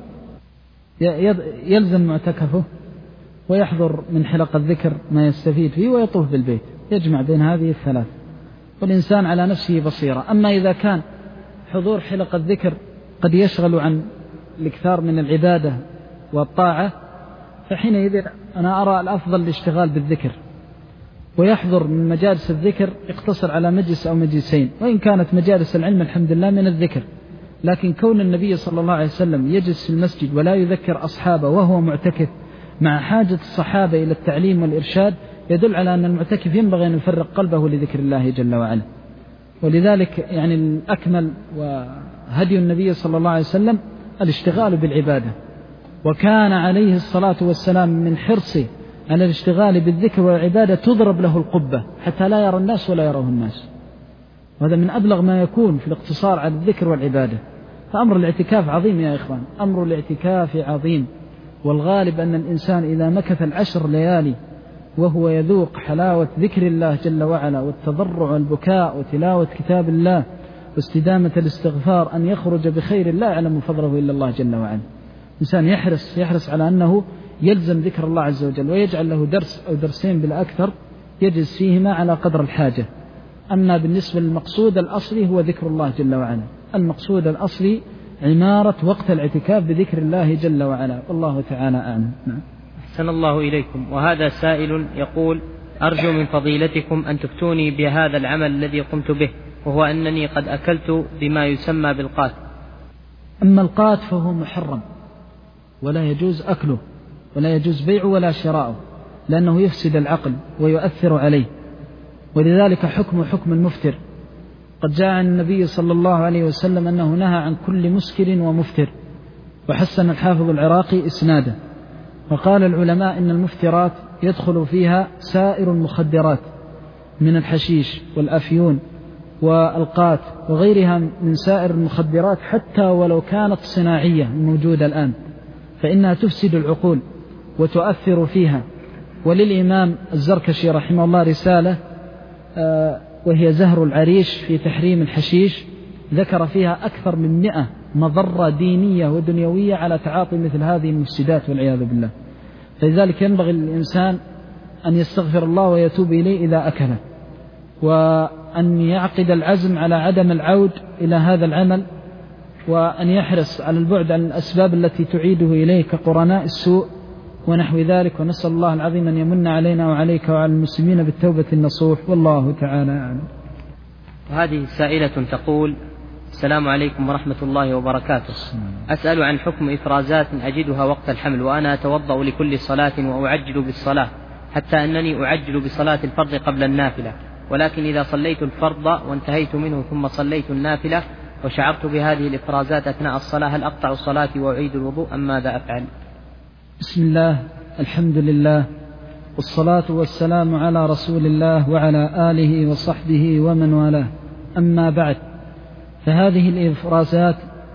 يلزم معتكفه ويحضر من حلق الذكر ما يستفيد فيه ويطوف بالبيت، يجمع بين هذه الثلاث، والإنسان على نفسه بصيرة. أما إذا كان حضور حلق الذكر قد يشغل عن الإكثار من العبادة والطاعة فحينئذ أنا أرى الأفضل الاشتغال بالذكر، ويحضر من مجالس الذكر يقتصر على مجلس أو مجلسين، وإن كانت مجالس العلم الحمد لله من الذكر، لكن كون النبي صلى الله عليه وسلم يجلس في المسجد ولا يذكر أصحابه وهو معتكف مع حاجة الصحابة إلى التعليم والإرشاد يدل على أن المعتكف ينبغي أن يفرق قلبه لذكر الله جل وعلا. ولذلك يعني الأكمل وهدي النبي صلى الله عليه وسلم الاشتغال بالعبادة، وكان عليه الصلاة والسلام من حرصه على الاشتغال بالذكر والعبادة تضرب له القبة حتى لا يرى الناس ولا يروه الناس، وهذا من أبلغ ما يكون في الاقتصار على الذكر والعبادة. فأمر الاعتكاف عظيم يا إخوان، أمر الاعتكاف عظيم، والغالب أن الإنسان إذا مكث العشر ليالي وهو يذوق حلاوة ذكر الله جل وعلا والتضرع والبكاء وتلاوة كتاب الله واستدامة الاستغفار أن يخرج بخير لا يعلم فضله إلا الله جل وعلا. إنسان يحرص يحرص على أنه يلزم ذكر الله عز وجل ويجعل له درس أو درسين بالأكثر يجلس فيهما على قدر الحاجة. أما بالنسبة للمقصود الأصلي هو ذكر الله جل وعلا، المقصود الأصلي عمارة وقت الاعتكاف بذكر الله جل وعلا، والله تعالى أعلم. نعم. أحسن الله إليكم. وهذا سائل يقول أرجو من فضيلتكم أن تفتوني بهذا العمل الذي قمت به، وهو أنني قد أكلت بما يسمى بالقات. أما القات فهو محرم ولا يجوز أكله ولا يجوز بيعه ولا شراؤه، لأنه يفسد العقل ويؤثر عليه، ولذلك حكم حكم المفتر. قد جاء عن النبي صلى الله عليه وسلم أنه نهى عن كل مسكر ومفتر، وحسن الحافظ العراقي إسناده. وقال العلماء إن المفترات يدخل فيها سائر المخدرات من الحشيش والأفيون والقات وغيرها من سائر المخدرات، حتى ولو كانت صناعية موجودة الآن، فإنها تفسد العقول وتؤثر فيها. وللإمام الزركشي رحمه الله رسالة وهي زهر العريش في تحريم الحشيش، ذكر فيها أكثر من مئة مضرة دينية ودنيوية على تعاطي مثل هذه المفسدات والعياذ بالله. فلذلك ينبغي للإنسان أن يستغفر الله ويتوب إليه إذا أكله، وأن يعقد العزم على عدم العود إلى هذا العمل، وأن يحرص على البعد عن الأسباب التي تعيده إليه كقرناء السوء ونحو ذلك. ونسأل الله العظيم أن يمن علينا وعليك وعلى المسلمين بالتوبة النصوح، والله تعالى أعلم. وهذه سائلة تقول: السلام عليكم ورحمة الله وبركاته، أسأل عن حكم إفرازات أجدها وقت الحمل وأنا أتوضأ لكل صلاة وأعجل بالصلاة، حتى أنني أعجل بصلاة الفرض قبل النافلة، ولكن إذا صليت الفرض وانتهيت منه ثم صليت النافلة وشعرت بهذه الإفرازات أثناء الصلاة، هل أقطع صلاتي وأعيد الوضوء أم ماذا أفعل؟ بسم الله، الحمد لله، والصلاة والسلام على رسول الله وعلى آله وصحبه ومن والاه، أما بعد، فهذه الإفرازات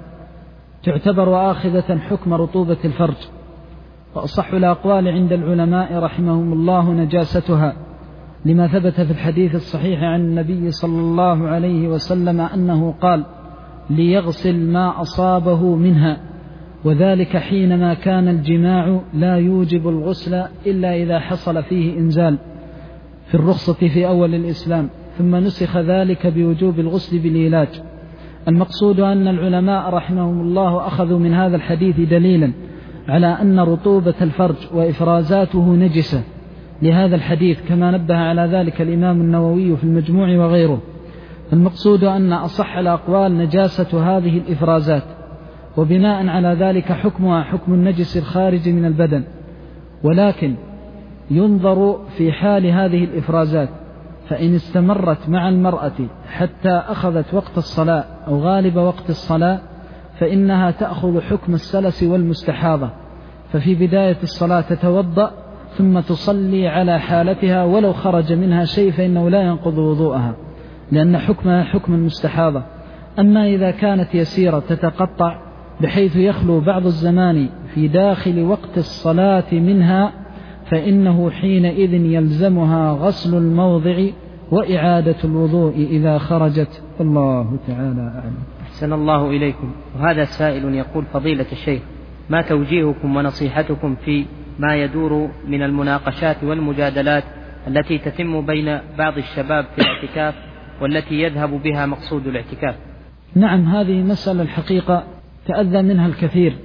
تعتبر آخذة حكم رطوبة الفرج، وأصح الأقوال عند العلماء رحمهم الله نجاستها، لما ثبت في الحديث الصحيح عن النبي صلى الله عليه وسلم أنه قال: ليغسل ما أصابه منها، وذلك حينما كان الجماع لا يوجب الغسل إلا إذا حصل فيه إنزال في الرخصة في أول الإسلام، ثم نسخ ذلك بوجوب الغسل بالعلاج. المقصود أن العلماء رحمهم الله أخذوا من هذا الحديث دليلا على أن رطوبة الفرج وإفرازاته نجسة لهذا الحديث، كما نبه على ذلك الإمام النووي في المجموع وغيره. المقصود أن أصح الأقوال نجاسة هذه الإفرازات، وبناء على ذلك حكمها حكم النجس الخارج من البدن، ولكن ينظر في حال هذه الإفرازات، فإن استمرت مع المرأة حتى أخذت وقت الصلاة أو غالب وقت الصلاة فإنها تأخذ حكم السلس والمستحاضة، ففي بداية الصلاة تتوضأ ثم تصلي على حالتها، ولو خرج منها شيء فإنه لا ينقض وضوءها، لأن حكمها حكم المستحاضة. أما إذا كانت يسيرة تتقطع بحيث يخلو بعض الزمان في داخل وقت الصلاة منها، فإنه حينئذ يلزمها غسل الموضع وإعادة الوضوء إذا خرجت، الله تعالى أعلم. أحسن الله إليكم. وهذا سائل يقول: فضيلة الشيخ، ما توجيهكم ونصيحتكم في ما يدور من المناقشات والمجادلات التي تتم بين بعض الشباب في الاعتكاف والتي يذهب بها مقصود الاعتكاف؟ نعم، هذه مسألة الحقيقة تأذى منها الكثير،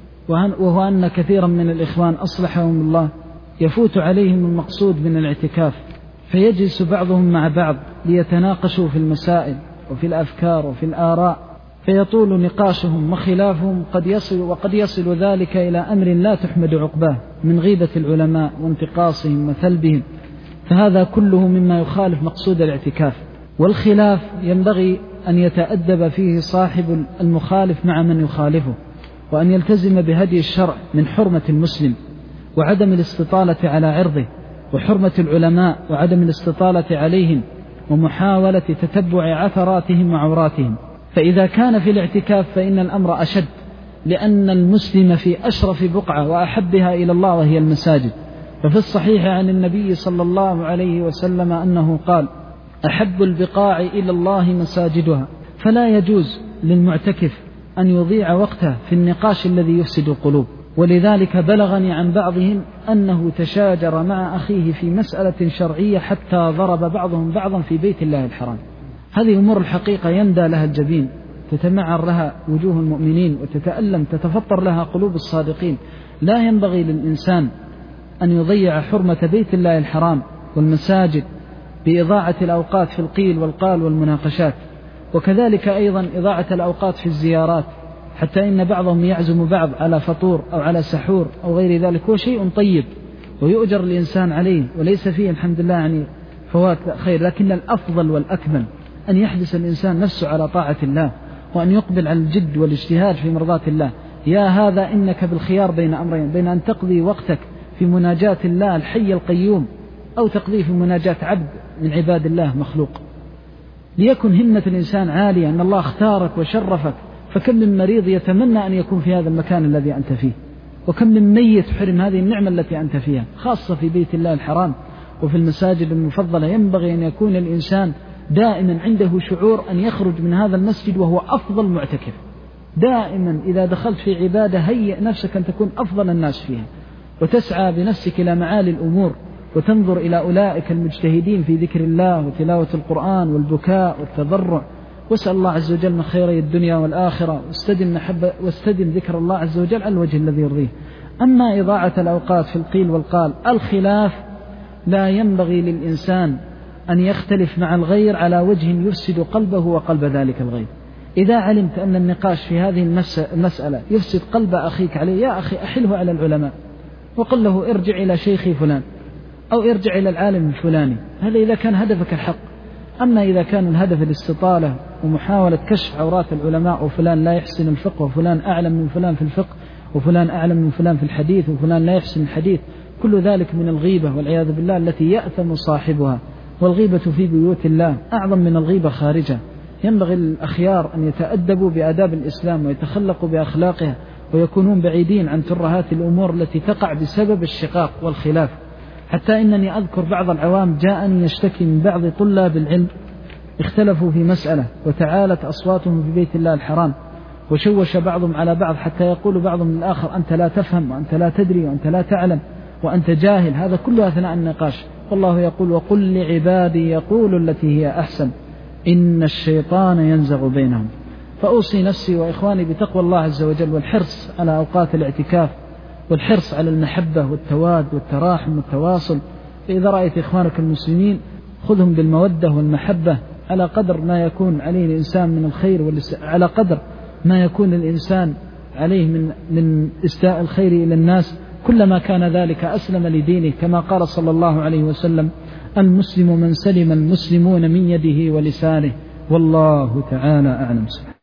وهو أن كثيرا من الإخوان أصلحهم الله يفوت عليهم المقصود من الاعتكاف، فيجلس بعضهم مع بعض ليتناقشوا في المسائل وفي الأفكار وفي الآراء، فيطول نقاشهم وخلافهم قد يصل وقد يصل ذلك إلى أمر لا تحمد عقباه من غيبة العلماء وانتقاصهم وثلبهم، فهذا كله مما يخالف مقصود الاعتكاف. والخلاف ينبغي أن يتأدب فيه صاحب المخالف مع من يخالفه، وأن يلتزم بهدي الشرع من حرمة المسلم وعدم الاستطالة على عرضه، وحرمة العلماء وعدم الاستطالة عليهم، ومحاولة تتبع عثراتهم وعوراتهم. فإذا كان في الاعتكاف فإن الأمر أشد، لأن المسلم في أشرف بقعة وأحبها إلى الله وهي المساجد. ففي الصحيح عن النبي صلى الله عليه وسلم أنه قال: أحب البقاع إلى الله مساجدها، فلا يجوز للمعتكف أن يضيع وقته في النقاش الذي يفسد القلوب. ولذلك بلغني عن بعضهم أنه تشاجر مع أخيه في مسألة شرعية حتى ضرب بعضهم بعضا في بيت الله الحرام. هذه أمور الحقيقة يندى لها الجبين، تتمعر لها وجوه المؤمنين وتتألم تتفطر لها قلوب الصادقين. لا ينبغي للإنسان أن يضيع حرمة بيت الله الحرام والمساجد بإضاعة الأوقات في القيل والقال والمناقشات، وكذلك أيضا إضاعة الأوقات في الزيارات، حتى إن بعضهم يعزم بعض على فطور أو على سحور أو غير ذلك، هو شيء طيب ويؤجر الإنسان عليه وليس فيه الحمد لله يعني فوات خير، لكن الأفضل والأكمل أن يحدث الإنسان نفسه على طاعة الله، وأن يقبل على الجد والاجتهاد في مرضاة الله. يا هذا إنك بالخيار بين أمرين، بين أن تقضي وقتك في مناجاة الله الحي القيوم أو تقضي في مناجاة عبد من عباد الله مخلوق. ليكن همة الإنسان عالية، أن الله اختارك وشرفك، فكم من مريض يتمنى أن يكون في هذا المكان الذي أنت فيه، وكم من ميت حرم هذه النعمة التي أنت فيها، خاصة في بيت الله الحرام وفي المساجد المفضلة. ينبغي أن يكون الإنسان دائما عنده شعور أن يخرج من هذا المسجد وهو أفضل معتكف. دائما إذا دخلت في عبادة هيئ نفسك أن تكون أفضل الناس فيها، وتسعى بنفسك إلى معالي الأمور، وتنظر إلى أولئك المجتهدين في ذكر الله وتلاوة القرآن والبكاء والتضرع. واسأل الله عز وجل من خيري الدنيا والآخرة، واستدم, محبة واستدم ذكر الله عز وجل على الوجه الذي يرضيه. أما إضاعة الأوقات في القيل والقال، الخلاف لا ينبغي للإنسان أن يختلف مع الغير على وجه يفسد قلبه وقلب ذلك الغير. إذا علمت أن النقاش في هذه المسألة يفسد قلب أخيك عليه، يا أخي أحله على العلماء وقل له ارجع إلى شيخي فلان أو ارجع إلى العالم الفلاني، هذا إذا كان هدفك الحق. أما إذا كان الهدف الاستطالة ومحاولة كشف عورات العلماء، وفلان لا يحسن الفقه، وفلان أعلم من فلان في الفقه، وفلان أعلم من فلان في الحديث، وفلان لا يحسن الحديث، كل ذلك من الغيبة والعياذ بالله التي يأثم صاحبها. والغيبة في بيوت الله أعظم من الغيبة خارجها. ينبغي الأخيار أن يتأدبوا بآداب الإسلام ويتخلقوا بأخلاقها، ويكونون بعيدين عن ترهات الأمور التي تقع بسبب الشقاق والخلاف. حتى إنني أذكر بعض العوام جاءني يشتكي من بعض طلاب العلم اختلفوا في مسألة وتعالت أصواتهم في بيت الله الحرام، وشوش بعضهم على بعض حتى يقول بعضهم للآخر أنت لا تفهم وأنت لا تدري وأنت لا تعلم وأنت جاهل. هذا كله أثناء النقاش. والله يقول وقل لعبادي يقولوا التي هي أحسن إن الشيطان ينزغ بينهم. فأوصي نفسي وإخواني بتقوى الله عز وجل والحرص على أوقات الاعتكاف، والحرص على المحبة والتواد والتراحم والتواصل. فإذا رأيت إخوانك المسلمين خذهم بالمودة والمحبة على قدر ما يكون عليه الإنسان من الخير، على قدر ما يكون الإنسان عليه من من إسداء الخير إلى الناس، كلما كان ذلك أسلم لدينه، كما قال صلى الله عليه وسلم المسلم من سلم المسلمون من يده ولسانه. والله تعالى أعلم.